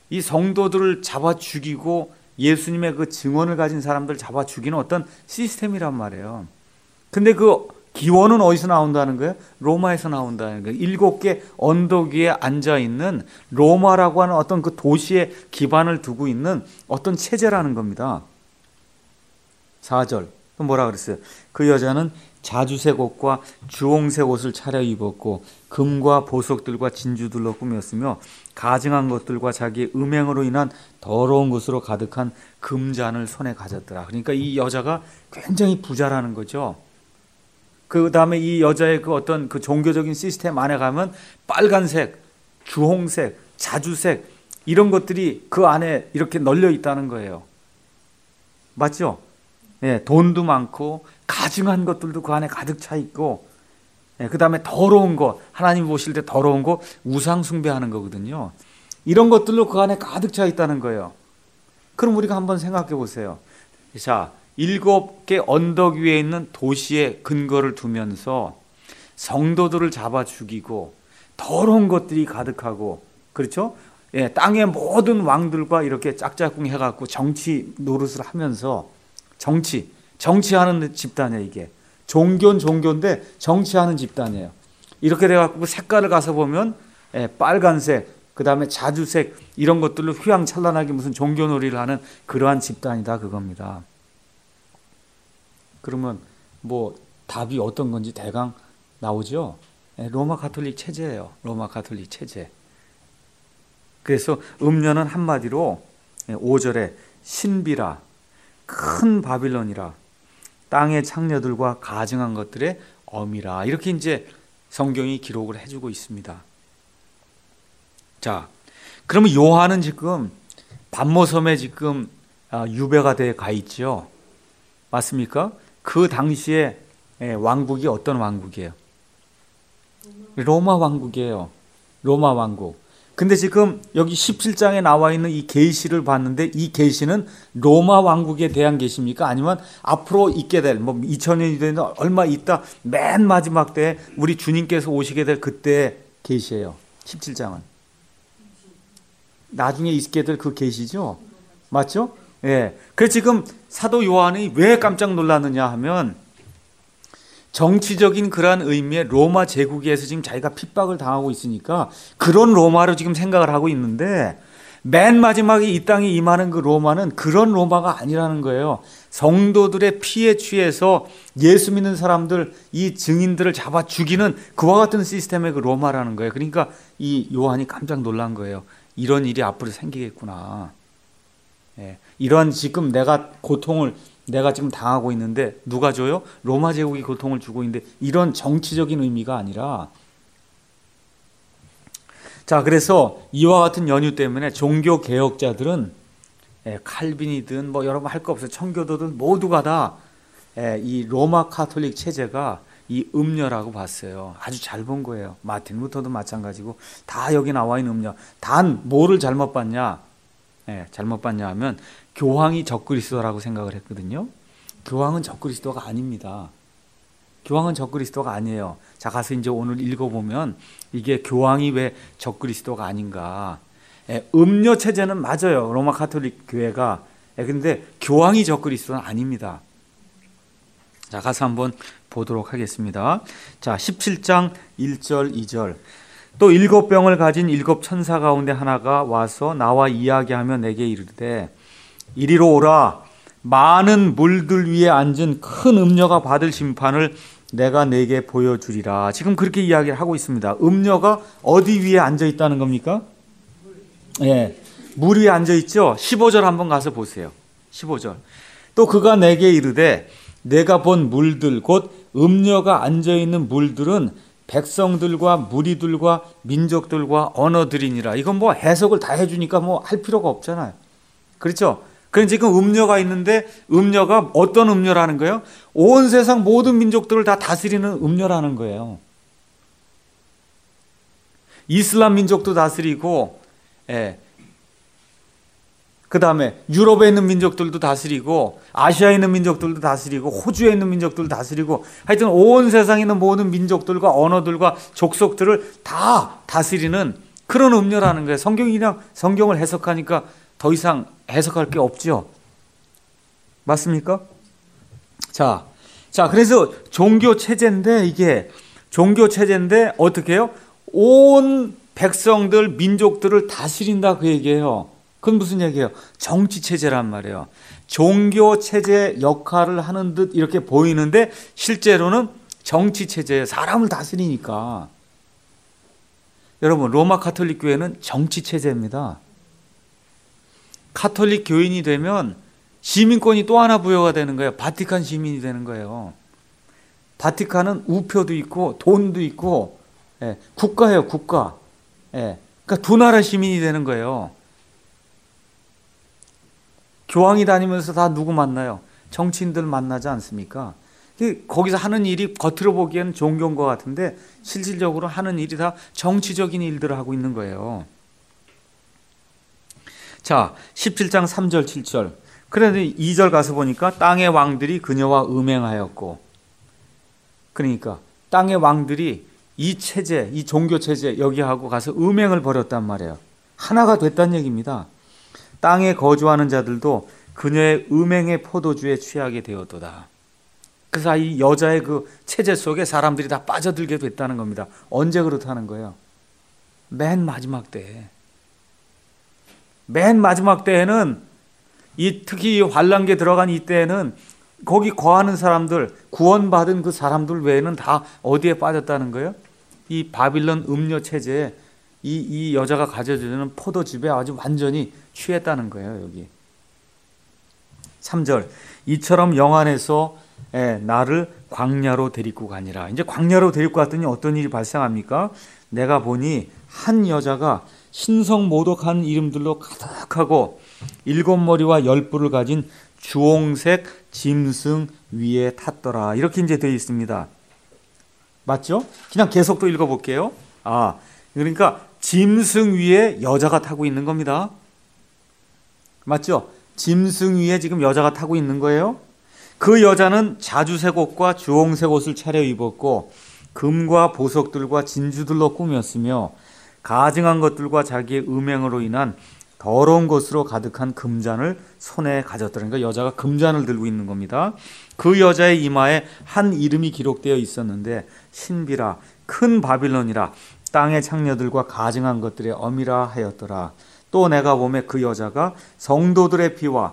이 성도들을 잡아 죽이고 예수님의 그 증언을 가진 사람들 잡아 죽이는 어떤 시스템이란 말이에요. 근데 그 기원은 어디서 나온다는 거예요? 로마에서 나온다는 거예요. 일곱 개 언덕 위에 앉아 있는 로마라고 하는 어떤 그 도시에 기반을 두고 있는 어떤 체제라는 겁니다. 사 절 또 뭐라 그랬어요? 그 여자는 자주색 옷과 주홍색 옷을 차려 입었고 금과 보석들과 진주들로 꾸몄으며 가증한 것들과 자기의 음행으로 인한 더러운 것으로 가득한 금잔을 손에 가졌더라. 그러니까 이 여자가 굉장히 부자라는 거죠. 그 다음에 이 여자의 그 어떤 그 종교적인 시스템 안에 가면 빨간색, 주홍색, 자주색 이런 것들이 그 안에 이렇게 널려 있다는 거예요. 맞죠? 예, 돈도 많고 가증한 것들도 그 안에 가득 차 있고, 예, 그 다음에 더러운 것, 하나님 보실 때 더러운 거 우상 숭배하는 거거든요. 이런 것들로 그 안에 가득 차 있다는 거예요. 그럼 우리가 한번 생각해 보세요. 자, 일곱 개 언덕 위에 있는 도시에 근거를 두면서 성도들을 잡아 죽이고 더러운 것들이 가득하고, 그렇죠? 예, 땅의 모든 왕들과 이렇게 짝짝꿍 해갖고 정치 노릇을 하면서 정치, 정치하는 집단이에요. 이게 종교는 종교인데 정치하는 집단이에요. 이렇게 돼갖고 색깔을 가서 보면 예, 빨간색, 그 다음에 자주색 이런 것들로 휘황찬란하게 무슨 종교놀이를 하는 그러한 집단이다 그겁니다. 그러면 뭐 답이 어떤 건지 대강 나오죠. 예, 로마 가톨릭 체제예요. 로마 가톨릭 체제. 그래서 음녀는 한마디로 오 절에 신비라 큰 바빌론이라 땅의 창녀들과 가증한 것들의 어미라 이렇게 이제 성경이 기록을 해주고 있습니다. 자, 그러면 요한은 지금 반모섬에 지금 유배가 돼 가 있죠. 맞습니까? 그 당시에 왕국이 어떤 왕국이에요? 로마 왕국이에요. 로마 왕국. 근데 지금 여기 십칠 장에 나와 있는 이 계시를 봤는데 이 계시는 로마 왕국에 대한 계시입니까? 아니면 앞으로 있게 될 뭐 이천 년이 되는 얼마 있다 맨 마지막 때에 우리 주님께서 오시게 될 그때 계시예요. 십칠 장은 나중에 있게 될 그 계시죠. 맞죠? 예. 그래서 지금 사도 요한이 왜 깜짝 놀랐느냐 하면 정치적인 그러한 의미의 로마 제국에서 지금 자기가 핍박을 당하고 있으니까 그런 로마로 지금 생각을 하고 있는데 맨 마지막에 이 땅에 임하는 그 로마는 그런 로마가 아니라는 거예요. 성도들의 피에 취해서 예수 믿는 사람들, 이 증인들을 잡아 죽이는 그와 같은 시스템의 그 로마라는 거예요. 그러니까 이 요한이 깜짝 놀란 거예요. 이런 일이 앞으로 생기겠구나. 예, 이런 지금 내가 고통을 내가 지금 당하고 있는데 누가 줘요? 로마 제국이 고통을 주고 있는데 이런 정치적인 의미가 아니라 자, 그래서 이와 같은 연유 때문에 종교 개혁자들은 예, 칼빈이든 뭐 여러분 할 거 없어요. 청교도든 모두가 다 이 로마 카톨릭 체제가 이 음녀라고 봤어요. 아주 잘 본 거예요. 마틴 루터도 마찬가지고 다 여기 나와 있는 음녀. 단 뭐를 잘못 봤냐? 예, 잘못 봤냐 하면 교황이 적그리스도라고 생각을 했거든요. 교황은 적그리스도가 아닙니다. 교황은 적그리스도가 아니에요. 자, 가서 이제 오늘 읽어보면 이게 교황이 왜 적그리스도가 아닌가. 예, 음녀 체제는 맞아요. 로마 가톨릭 교회가. 예, 근데 교황이 적그리스도는 아닙니다. 자, 가서 한번 보도록 하겠습니다. 자, 십칠 장 일 절 이 절. 또 일곱 병을 가진 일곱 천사 가운데 하나가 와서 나와 이야기하며 내게 이르되 이리로 오라. 많은 물들 위에 앉은 큰 음녀가 받을 심판을 내가 내게 보여주리라. 지금 그렇게 이야기를 하고 있습니다. 음녀가 어디 위에 앉아 있다는 겁니까? 예, 물 위에 앉아 있죠. 십오 절 한번 가서 보세요. 십오 절. 또 그가 내게 이르되 내가 본 물들 곧 음녀가 앉아 있는 물들은 백성들과 무리들과 민족들과 언어들이니라. 이건 뭐 해석을 다 해주니까 뭐 할 필요가 없잖아요. 그렇죠? 그럼 지금 음녀가 있는데 음녀가 어떤 음녀라는 거예요? 온 세상 모든 민족들을 다 다스리는 음녀라는 거예요. 이슬람 민족도 다스리고, 예. 그 다음에 유럽에 있는 민족들도 다스리고, 아시아에 있는 민족들도 다스리고, 호주에 있는 민족들도 다스리고, 하여튼 온 세상에 있는 모든 민족들과 언어들과 족속들을 다 다스리는 그런 음료라는 거예요. 성경이 그냥 성경을 해석하니까 더 이상 해석할 게 없죠. 맞습니까? 자, 자, 그래서 종교 체제인데 이게 종교 체제인데 어떻게 해요? 온 백성들, 민족들을 다스린다 그 얘기예요. 그건 무슨 얘기예요? 정치 체제란 말이에요. 종교 체제 역할을 하는 듯 이렇게 보이는데 실제로는 정치 체제예요. 사람을 다스리니까. 여러분, 로마 가톨릭 교회는 정치 체제입니다. 가톨릭 교인이 되면 시민권이 또 하나 부여가 되는 거예요. 바티칸 시민이 되는 거예요. 바티칸은 우표도 있고 돈도 있고, 예, 국가예요, 국가. 예, 그러니까 두 나라 시민이 되는 거예요. 교황이 다니면서 다 누구 만나요? 정치인들 만나지 않습니까? 거기서 하는 일이 겉으로 보기에는 종교인 것 같은데 실질적으로 하는 일이 다 정치적인 일들을 하고 있는 거예요. 자, 십칠 장 삼 절 칠 절. 그런데 이 절 가서 보니까 땅의 왕들이 그녀와 음행하였고, 그러니까 땅의 왕들이 이 체제, 이 종교 체제 여기하고 가서 음행을 벌였단 말이에요. 하나가 됐다는 얘기입니다. 땅에 거주하는 자들도 그녀의 음행의 포도주에 취하게 되었도다. 그래서 이 여자의 그 체제 속에 사람들이 다 빠져들게 됐다는 겁니다. 언제 그렇다는 거예요? 맨 마지막 때에. 맨 마지막 때에는 이 특히 이 환란기에 들어간 이때에는 거기 거하는 사람들, 구원받은 그 사람들 외에는 다 어디에 빠졌다는 거예요? 이 바빌론 음료 체제에 이, 이 여자가 가져주는 포도즙에 아주 완전히 취했다는 거예요, 여기. 삼 절. 이처럼 영안에서 예, 나를 광야로 데리고 가니라. 이제 광야로 데리고 갔더니 어떤 일이 발생합니까? 내가 보니 한 여자가 신성 모독한 이름들로 가득하고 일곱 머리와 열 뿔을 가진 주홍색 짐승 위에 탔더라. 이렇게 이제 되어 있습니다. 맞죠? 그냥 계속 또 읽어볼게요. 아, 그러니까 짐승 위에 여자가 타고 있는 겁니다. 맞죠? 짐승 위에 지금 여자가 타고 있는 거예요. 그 여자는 자주색 옷과 주홍색 옷을 차려 입었고 금과 보석들과 진주들로 꾸몄으며 가증한 것들과 자기의 음행으로 인한 더러운 것으로 가득한 금잔을 손에 가졌더라. 그러니까 여자가 금잔을 들고 있는 겁니다. 그 여자의 이마에 한 이름이 기록되어 있었는데 신비라, 큰 바빌론이라, 땅의 창녀들과 가증한 것들의 어미라 하였더라. 또 내가 보매 그 여자가 성도들의 피와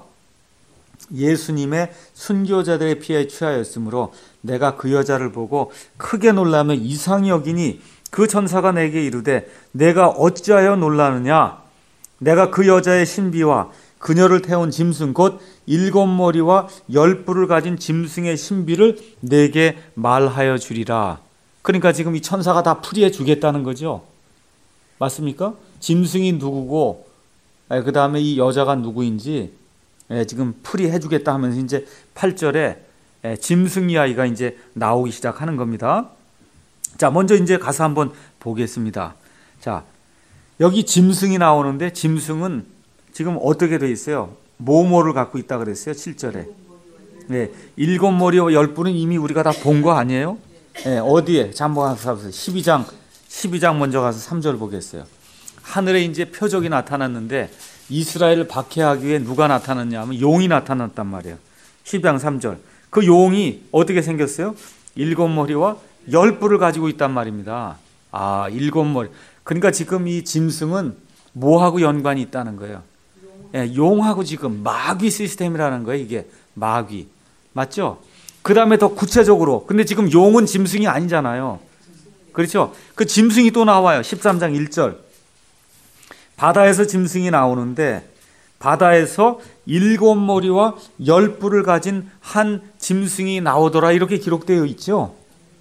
예수님의 순교자들의 피에 취하였으므로 내가 그 여자를 보고 크게 놀라며 이상히 여기니 그 천사가 내게 이르되 내가 어찌하여 놀라느냐? 내가 그 여자의 신비와 그녀를 태운 짐승 곧 일곱 머리와 열 뿔을 가진 짐승의 신비를 내게 말하여 주리라. 그러니까 지금 이 천사가 다 풀이해 주겠다는 거죠. 맞습니까? 짐승이 누구고 그 다음에 이 여자가 누구인지 지금 풀이해 주겠다 하면서 이제 팔 절에 짐승 이야기가 이제 나오기 시작하는 겁니다. 자, 먼저 이제 가서 한번 보겠습니다. 자, 여기 짐승이 나오는데 짐승은 지금 어떻게 되어 있어요? 모모를 갖고 있다 그랬어요. 칠 절에. 네, 일곱 머리와 열 뿔은 이미 우리가 다 본 거 아니에요? 네, 어디에? 자, 한번 가서 보세요. 십이 장, 십이 장 먼저 가서 삼 절 보겠어요. 하늘에 이제 표적이 나타났는데 이스라엘을 박해하기 위해 누가 나타났냐 하면 용이 나타났단 말이에요. 십이 장 삼 절. 그 용이 어떻게 생겼어요? 일곱 머리와 열 뿔을 가지고 있단 말입니다. 아, 일곱 머리. 그러니까 지금 이 짐승은 뭐하고 연관이 있다는 거예요? 예, 용하고 지금 마귀 시스템이라는 거예요. 이게 마귀. 맞죠? 그 다음에 더 구체적으로. 근데 지금 용은 짐승이 아니잖아요. 그렇죠? 그 짐승이 또 나와요. 십삼 장 일 절. 바다에서 짐승이 나오는데 바다에서 일곱 머리와 열 뿔을 가진 한 짐승이 나오더라. 이렇게 기록되어 있죠.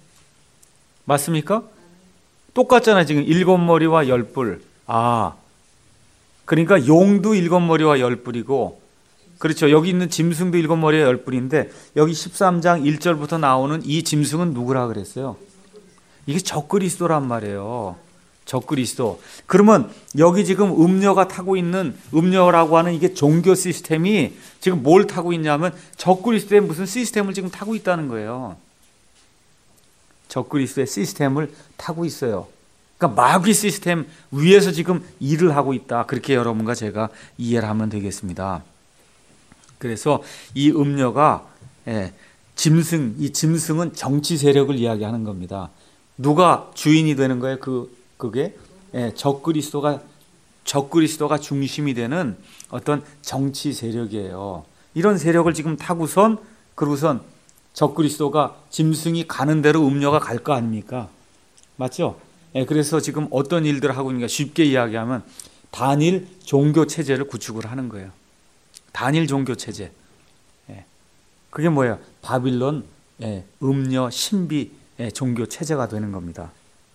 맞습니까? 똑같잖아요. 지금 일곱 머리와 열 뿔. 아, 그러니까 용도 일곱 머리와 열 뿔이고, 그렇죠. 여기 있는 짐승도 일곱 머리와 열 뿔인데 여기 십삼 장 일 절부터 나오는 이 짐승은 누구라 그랬어요? 이게 적그리스도란 말이에요. 적그리스도. 그러면 여기 지금 음녀가 타고 있는 음녀라고 하는 이게 종교 시스템이 지금 뭘 타고 있냐면 적그리스도의 무슨 시스템을 지금 타고 있다는 거예요. 적그리스도의 시스템을 타고 있어요. 그러니까 마귀 시스템 위에서 지금 일을 하고 있다. 그렇게 여러분과 제가 이해를 하면 되겠습니다. 그래서 이 음녀가 예, 짐승, 이 짐승은 정치 세력을 이야기하는 겁니다. 누가 주인이 되는 거예요? 그 그게 예, 적그리스도가 적그리스도가 중심이 되는 어떤 정치 세력이에요. 이런 세력을 지금 타고선 그러고선 적그리스도가 짐승이 가는 대로 음녀가 갈 거 아닙니까? 맞죠? 예, 그래서 지금 어떤 일들을 하고 있는가 쉽게 이야기하면 단일 종교 체제를 구축을 하는 거예요. 단일 종교 체제. 예, 그게 뭐예요? 바빌론 예, 음녀 신비 예, 종교 체제가 되는 겁니다.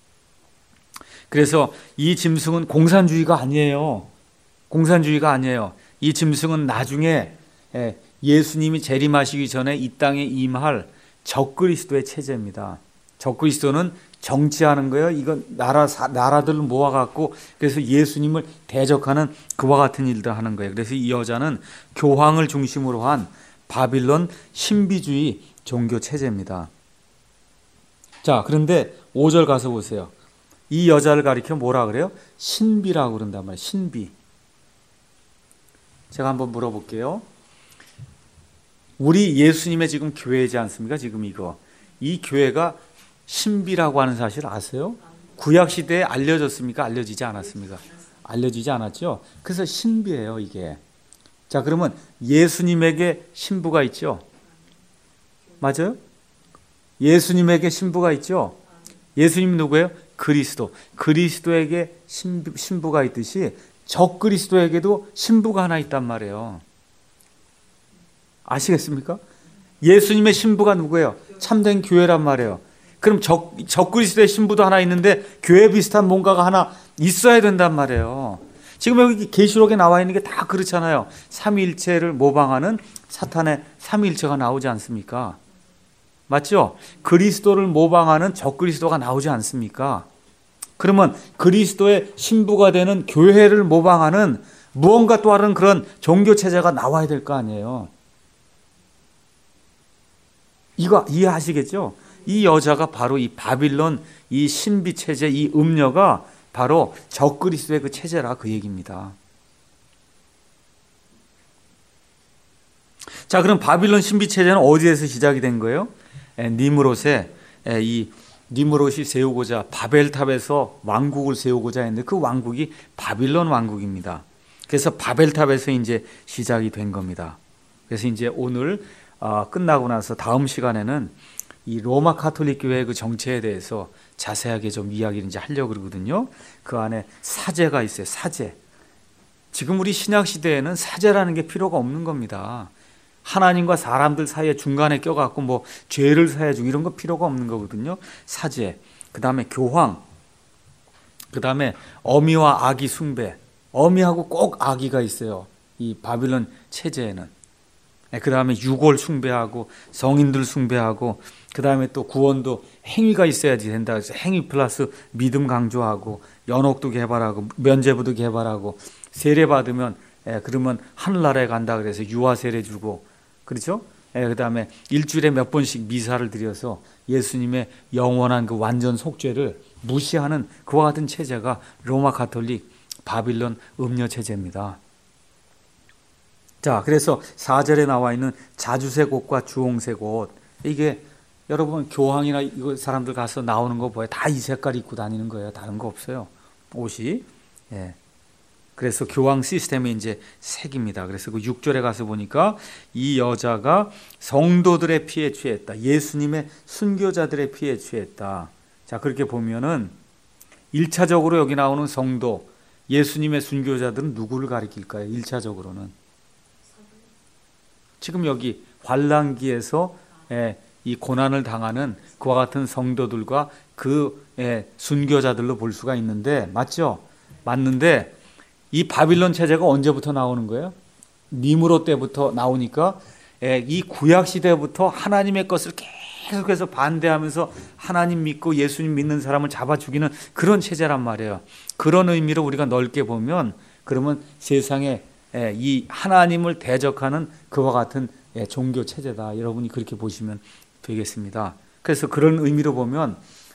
그래서 이 짐승은 공산주의가 아니에요. 공산주의가 아니에요. 이 짐승은 나중에 예, 예수님이 재림하시기 전에 이 땅에 임할 적그리스도의 체제입니다. 적그리스도는 정치하는 거예요. 이건 나라 나라들을 모아갖고 그래서 예수님을 대적하는 그와 같은 일들 하는 거예요. 그래서 이 여자는 교황을 중심으로 한 바빌론 신비주의 종교 체제입니다. 자, 그런데 오 절 가서 보세요. 이 여자를 가리켜 뭐라 그래요? 신비라고 그런단 말이에요. 신비. 제가 한번 물어볼게요. 우리 예수님의 지금 교회지 않습니까? 지금 이거. 이 교회가 신비라고 하는 사실 아세요? 구약 시대에 알려졌습니까? 알려지지 않았습니까? 알려지지 않았죠? 그래서 신비예요, 이게. 자, 그러면 예수님에게 신부가 있죠? 맞아요? 예수님에게 신부가 있죠? 예수님이 누구예요? 그리스도. 그리스도에게 신부, 신부가 있듯이 적그리스도에게도 신부가 하나 있단 말이에요. 아시겠습니까? 예수님의 신부가 누구예요? 참된 교회란 말이에요. 그럼 적, 적그리스도의 신부도 하나 있는데 교회 비슷한 뭔가가 하나 있어야 된단 말이에요. 지금 여기 계시록에 나와 있는 게 다 그렇잖아요. 삼위일체를 모방하는 사탄의 삼위일체가 나오지 않습니까? 맞죠? 그리스도를 모방하는 적그리스도가 나오지 않습니까? 그러면 그리스도의 신부가 되는 교회를 모방하는 무언가 또 다른 그런 종교체제가 나와야 될 거 아니에요. 이거 이해하시겠죠? 이 여자가 바로 이 바빌론 이 신비 체제 이 음녀가 바로 적그리스도의 그 체제라 그 얘기입니다. 자, 그럼 바빌론 신비 체제는 어디에서 시작이 된 거예요? 에, 니므롯의 에, 이 니므롯이 세우고자 바벨탑에서 왕국을 세우고자 했는데 그 왕국이 바빌론 왕국입니다. 그래서 바벨탑에서 이제 시작이 된 겁니다. 그래서 이제 오늘 어, 끝나고 나서 다음 시간에는 이 로마 가톨릭 교회의 그 정체에 대해서 자세하게 좀 이야기를 이제 하려고 그러거든요. 그 안에 사제가 있어요. 사제. 지금 우리 신약 시대에는 사제라는 게 필요가 없는 겁니다. 하나님과 사람들 사이에 중간에 껴갖고 뭐 죄를 사해주고 이런 거 필요가 없는 거거든요. 사제. 그 다음에 교황. 그 다음에 어미와 아기 숭배. 어미하고 꼭 아기가 있어요. 이 바빌론 체제에는. 그 다음에 유골 숭배하고 성인들 숭배하고 그 다음에 또 구원도 행위가 있어야지 된다. 그래서 행위 플러스 믿음 강조하고 연옥도 개발하고 면죄부도 개발하고 세례 받으면 예, 그러면 하늘나라에 간다 그래서 유아 세례 주고 그렇죠? 예, 그 다음에 일주일에 몇 번씩 미사를 드려서 예수님의 영원한 그 완전 속죄를 무시하는 그와 같은 체제가 로마 가톨릭 바빌론 음녀 체제입니다. 자, 그래서 사 절에 나와 있는 자주색 옷과 주홍색 옷 이게 여러분 교황이나 이거 사람들 가서 나오는 거 보여 다 이 색깔 입고 다니는 거예요. 다른 거 없어요. 옷이. 예. 그래서 교황 시스템이 이제 색입니다. 그래서 그 육 절에 가서 보니까 이 여자가 성도들의 피에 취했다. 예수님의 순교자들의 피에 취했다. 자, 그렇게 보면은 일 차적으로 여기 나오는 성도, 예수님의 순교자들은 누구를 가리킬까요? 일 차적으로는. 지금 여기 환난기에서 예, 이 고난을 당하는 그와 같은 성도들과 그 예, 순교자들로 볼 수가 있는데 맞죠? 맞는데 이 바빌론 체제가 언제부터 나오는 거예요? 니므롯 때부터 나오니까 예, 이 구약 시대부터 하나님의 것을 계속해서 반대하면서 하나님 믿고 예수님 믿는 사람을 잡아 죽이는 그런 체제란 말이에요. 그런 의미로 우리가 넓게 보면 그러면 세상에 예, 이 하나님을 대적하는 그와 같은 예, 종교 체제다. 여러분이 그렇게 보시면 되겠습니다. 그래서 그런 의미로 보면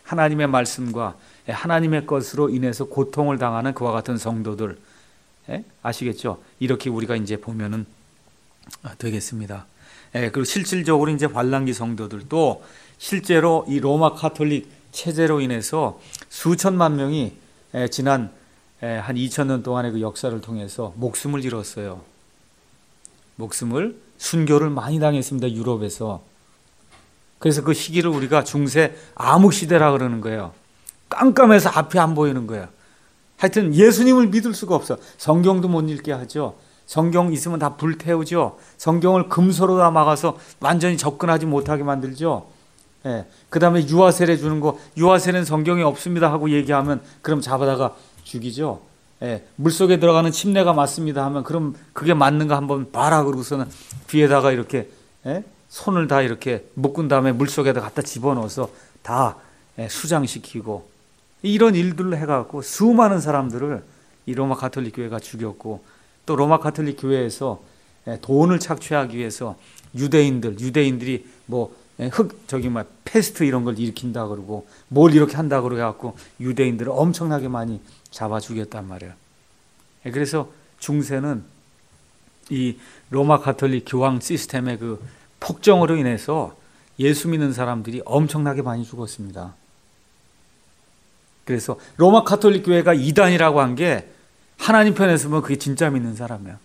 하나님의 말씀과 하나님의 것으로 인해서 고통을 당하는 그와 같은 성도들, 예? 아시겠죠? 이렇게 우리가 이제 보면은 되겠습니다. 예, 그리고 실질적으로 이제 환란기 성도들도 실제로 이 로마 카톨릭 체제로 인해서 수천만 명이 예, 지난 예, 한 이천 년 동안의 그 역사를 통해서 목숨을 잃었어요. 목숨을 순교를 많이 당했습니다. 유럽에서. 그래서 그 시기를 우리가 중세 암흑 시대라 그러는 거예요. 깜깜해서 앞이 안 보이는 거예요. 하여튼 예수님을 믿을 수가 없어. 성경도 못 읽게 하죠. 성경 있으면 다 불태우죠. 성경을 금서로 다 막아서 완전히 접근하지 못하게 만들죠. 예. 그 다음에 유아세례 주는 거, 유아세례는 성경에 없습니다 하고 얘기하면 그럼 잡아다가 죽이죠. 예. 물속에 들어가는 침례가 맞습니다 하면 그럼 그게 맞는가 한번 봐라 그러고서는 뒤에다가 이렇게 예? 손을 다 이렇게 묶은 다음에 물속에다 갖다 집어넣어서 다 예, 수장시키고 이런 일들을 해갖고 수많은 사람들을 이 로마 가톨릭 교회가 죽였고 또 로마 가톨릭 교회에서 예, 돈을 착취하기 위해서 유대인들, 유대인들이 뭐 예, 흑 저기 막 패스트 이런 걸 일으킨다 그러고 뭘 이렇게 한다 그러고 해갖고 유대인들을 엄청나게 많이 잡아 죽였단 말이에요. 예, 그래서 중세는 이 로마 가톨릭 교황 시스템의 그 폭정으로 인해서 예수 믿는 사람들이 엄청나게 많이 죽었습니다. 그래서 로마 가톨릭 교회가 이단이라고 한 게 하나님 편에서 보면 그게 진짜 믿는 사람이야.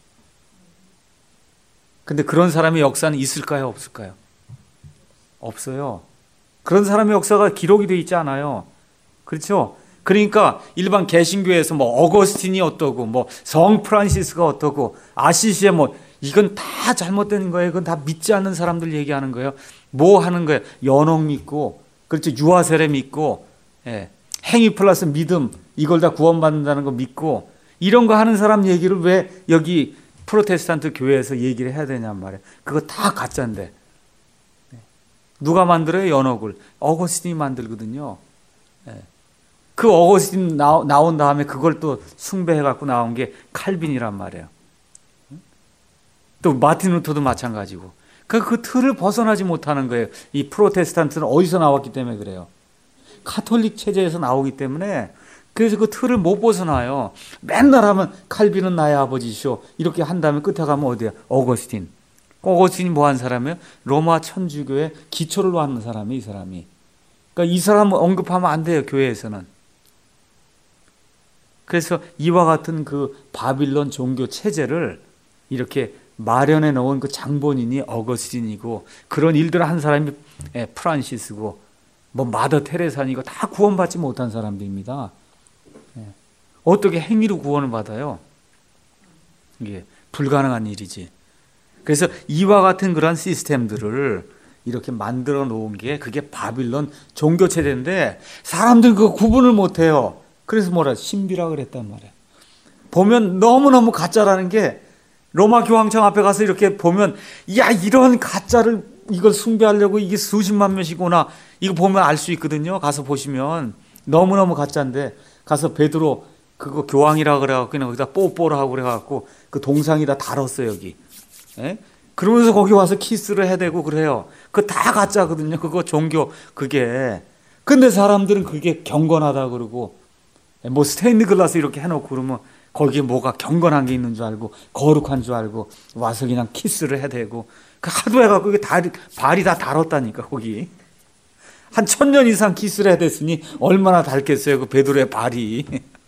근데 그런 사람의 역사는 있을까요? 없을까요? 없어요. 그런 사람의 역사가 기록이 되어 있지 않아요. 그렇죠? 그러니까 일반 개신교에서 뭐 어거스틴이 어떠고 뭐 성 프란시스가 어떠고 아시시에 뭐 이건 다 잘못된 거예요. 그건 다 믿지 않는 사람들 얘기하는 거예요. 뭐 하는 거예요? 연옥 믿고, 그렇죠? 유아세례 믿고, 예. 행위 플러스 믿음, 이걸 다 구원받는다는 거 믿고, 이런 거 하는 사람 얘기를 왜 여기 프로테스탄트 교회에서 얘기를 해야 되냔 말이에요. 그거 다 가짜인데. 누가 만들어요? 연옥을. 어거스틴이 만들거든요. 예. 그 어거스틴 나, 나온 다음에 그걸 또 숭배해갖고 나온 게 칼빈이란 말이에요. 또 마틴 루터도 마찬가지고. 그, 그 틀을 벗어나지 못하는 거예요. 이 프로테스탄트는 어디서 나왔기 때문에 그래요. 카톨릭 체제에서 나오기 때문에 그래서 그 틀을 못 벗어나요. 맨날 하면 칼빈은 나의 아버지시오. 이렇게 한 다음에 끝에 가면 어디야? 어거스틴. 어거스틴이 뭐 한 사람이에요? 로마 천주교의 기초를 놓는 사람이 이 사람이. 그러니까 이 사람 언급하면 안 돼요. 교회에서는. 그래서 이와 같은 그 바빌론 종교 체제를 이렇게 마련해 놓은 그 장본인이 어거스틴이고 그런 일들을 한 사람이 프란시스고 뭐 마더 테레사니고 다 구원받지 못한 사람들입니다. 어떻게 행위로 구원을 받아요? 이게 불가능한 일이지. 그래서 이와 같은 그런 시스템들을 이렇게 만들어 놓은 게 그게 바빌론 종교 체제인데 사람들 그 구분을 못 해요. 그래서 뭐라 신비라 그랬단 말이에요. 보면 너무너무 가짜라는 게 로마 교황청 앞에 가서 이렇게 보면 야 이런 가짜를 이걸 숭배하려고 이게 수십만 명씩 오나 이거 보면 알 수 있거든요. 가서 보시면 너무너무 가짜인데 가서 베드로 그거 교황이라 그래갖고 그냥 거기다 뽀뽀를 하고 그래갖고 그 동상에다 달았어요 여기. 예? 그러면서 거기 와서 키스를 해대고 그래요. 그거 다 가짜거든요. 그거 종교 그게. 근데 사람들은 그게 경건하다 그러고 뭐 스테인드 글라스 이렇게 해놓고 그러면 거기에 뭐가 경건한 게 있는 줄 알고 거룩한 줄 알고 와서 그냥 키스를 해대고 그 하도 해갖고 이게 다 발이 다 달았다니까 거기 한 천년 이상 키스를 해댔으니 얼마나 닳겠어요 그 베드로의 발이.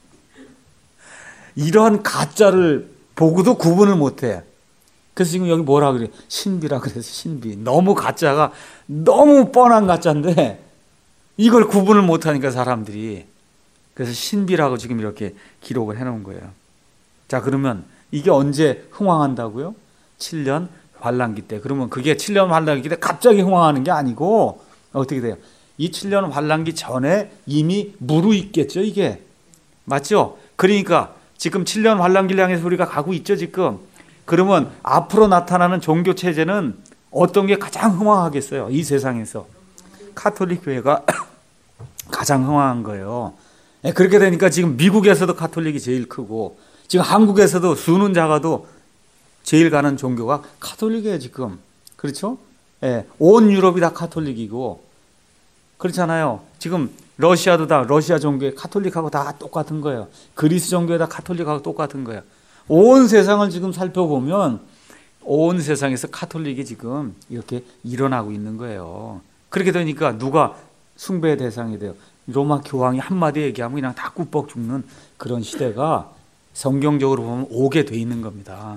이런 가짜를 보고도 구분을 못해. 그래서 지금 여기 뭐라 그래? 신비라 그래서 신비. 너무 가짜가 너무 뻔한 가짜인데 이걸 구분을 못하니까 사람들이. 그래서 신비라고 지금 이렇게 기록을 해놓은 거예요. 자, 그러면 이게 언제 흥황한다고요? 칠 년 환란기 때. 그러면 그게 칠 년 환란기 때 갑자기 흥황하는 게 아니고 어떻게 돼요? 이 칠 년 환란기 전에 이미 무르익겠죠, 이게. 맞죠? 그러니까 지금 칠 년 환란기를 향해서 우리가 가고 있죠, 지금. 그러면 앞으로 나타나는 종교 체제는 어떤 게 가장 흥황하겠어요? 이 세상에서. 카톨릭 교회가 가장 흥황한 거예요. 그렇게 되니까 지금 미국에서도 카톨릭이 제일 크고 지금 한국에서도 수능 작아도 제일 가는 종교가 카톨릭이에요 지금. 그렇죠? 예, 온 유럽이 다 카톨릭이고 그렇잖아요. 지금 러시아도 다 러시아 종교에 카톨릭하고 다 똑같은 거예요. 그리스 종교에 다 카톨릭하고 똑같은 거예요. 온 세상을 지금 살펴보면 온 세상에서 카톨릭이 지금 이렇게 일어나고 있는 거예요. 그렇게 되니까 누가 숭배의 대상이 돼요? 로마 교황이 한마디 얘기하면 그냥 다 꾸벅 죽는 그런 시대가 성경적으로 보면 오게 돼 있는 겁니다.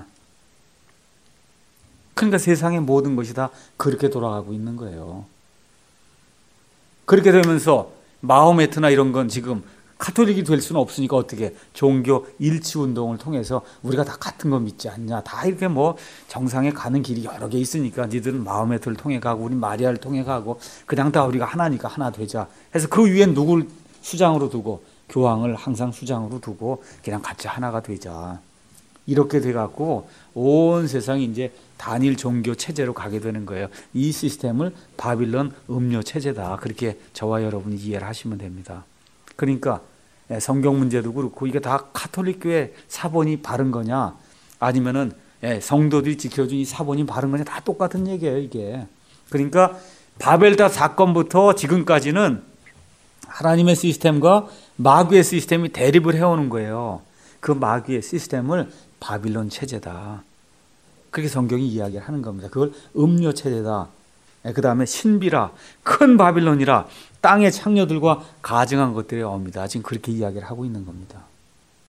그러니까 세상의 모든 것이 다 그렇게 돌아가고 있는 거예요. 그렇게 되면서 마호메트나 이런 건 지금 카톨릭이 될 수는 없으니까 어떻게 종교 일치 운동을 통해서 우리가 다 같은 거 믿지 않냐, 다 이렇게 뭐 정상에 가는 길이 여러 개 있으니까 니들은 마호메트를 통해 가고 우리 마리아를 통해 가고 그냥 다 우리가 하나니까 하나 되자 해서 그 위에 누굴 수장으로 두고 교황을 항상 수장으로 두고 그냥 같이 하나가 되자 이렇게 돼 갖고 온 세상이 이제 단일 종교 체제로 가게 되는 거예요. 이 시스템을 바빌론 음료 체제다, 그렇게 저와 여러분이 이해를 하시면 됩니다. 그러니까 성경 문제도 그렇고 이게 다 카톨릭 교회 사본이 바른 거냐 아니면은 성도들이 지켜준 이 사본이 바른 거냐 다 똑같은 얘기예요 이게. 그러니까 바벨탑 사건부터 지금까지는 하나님의 시스템과 마귀의 시스템이 대립을 해오는 거예요. 그 마귀의 시스템을 바빌론 체제다, 그렇게 성경이 이야기를 하는 겁니다. 그걸 음료 체제다. 그 다음에 신비라, 큰 바빌론이라, 땅의 창녀들과 가증한 것들이 옵니다. 지금 그렇게 이야기를 하고 있는 겁니다.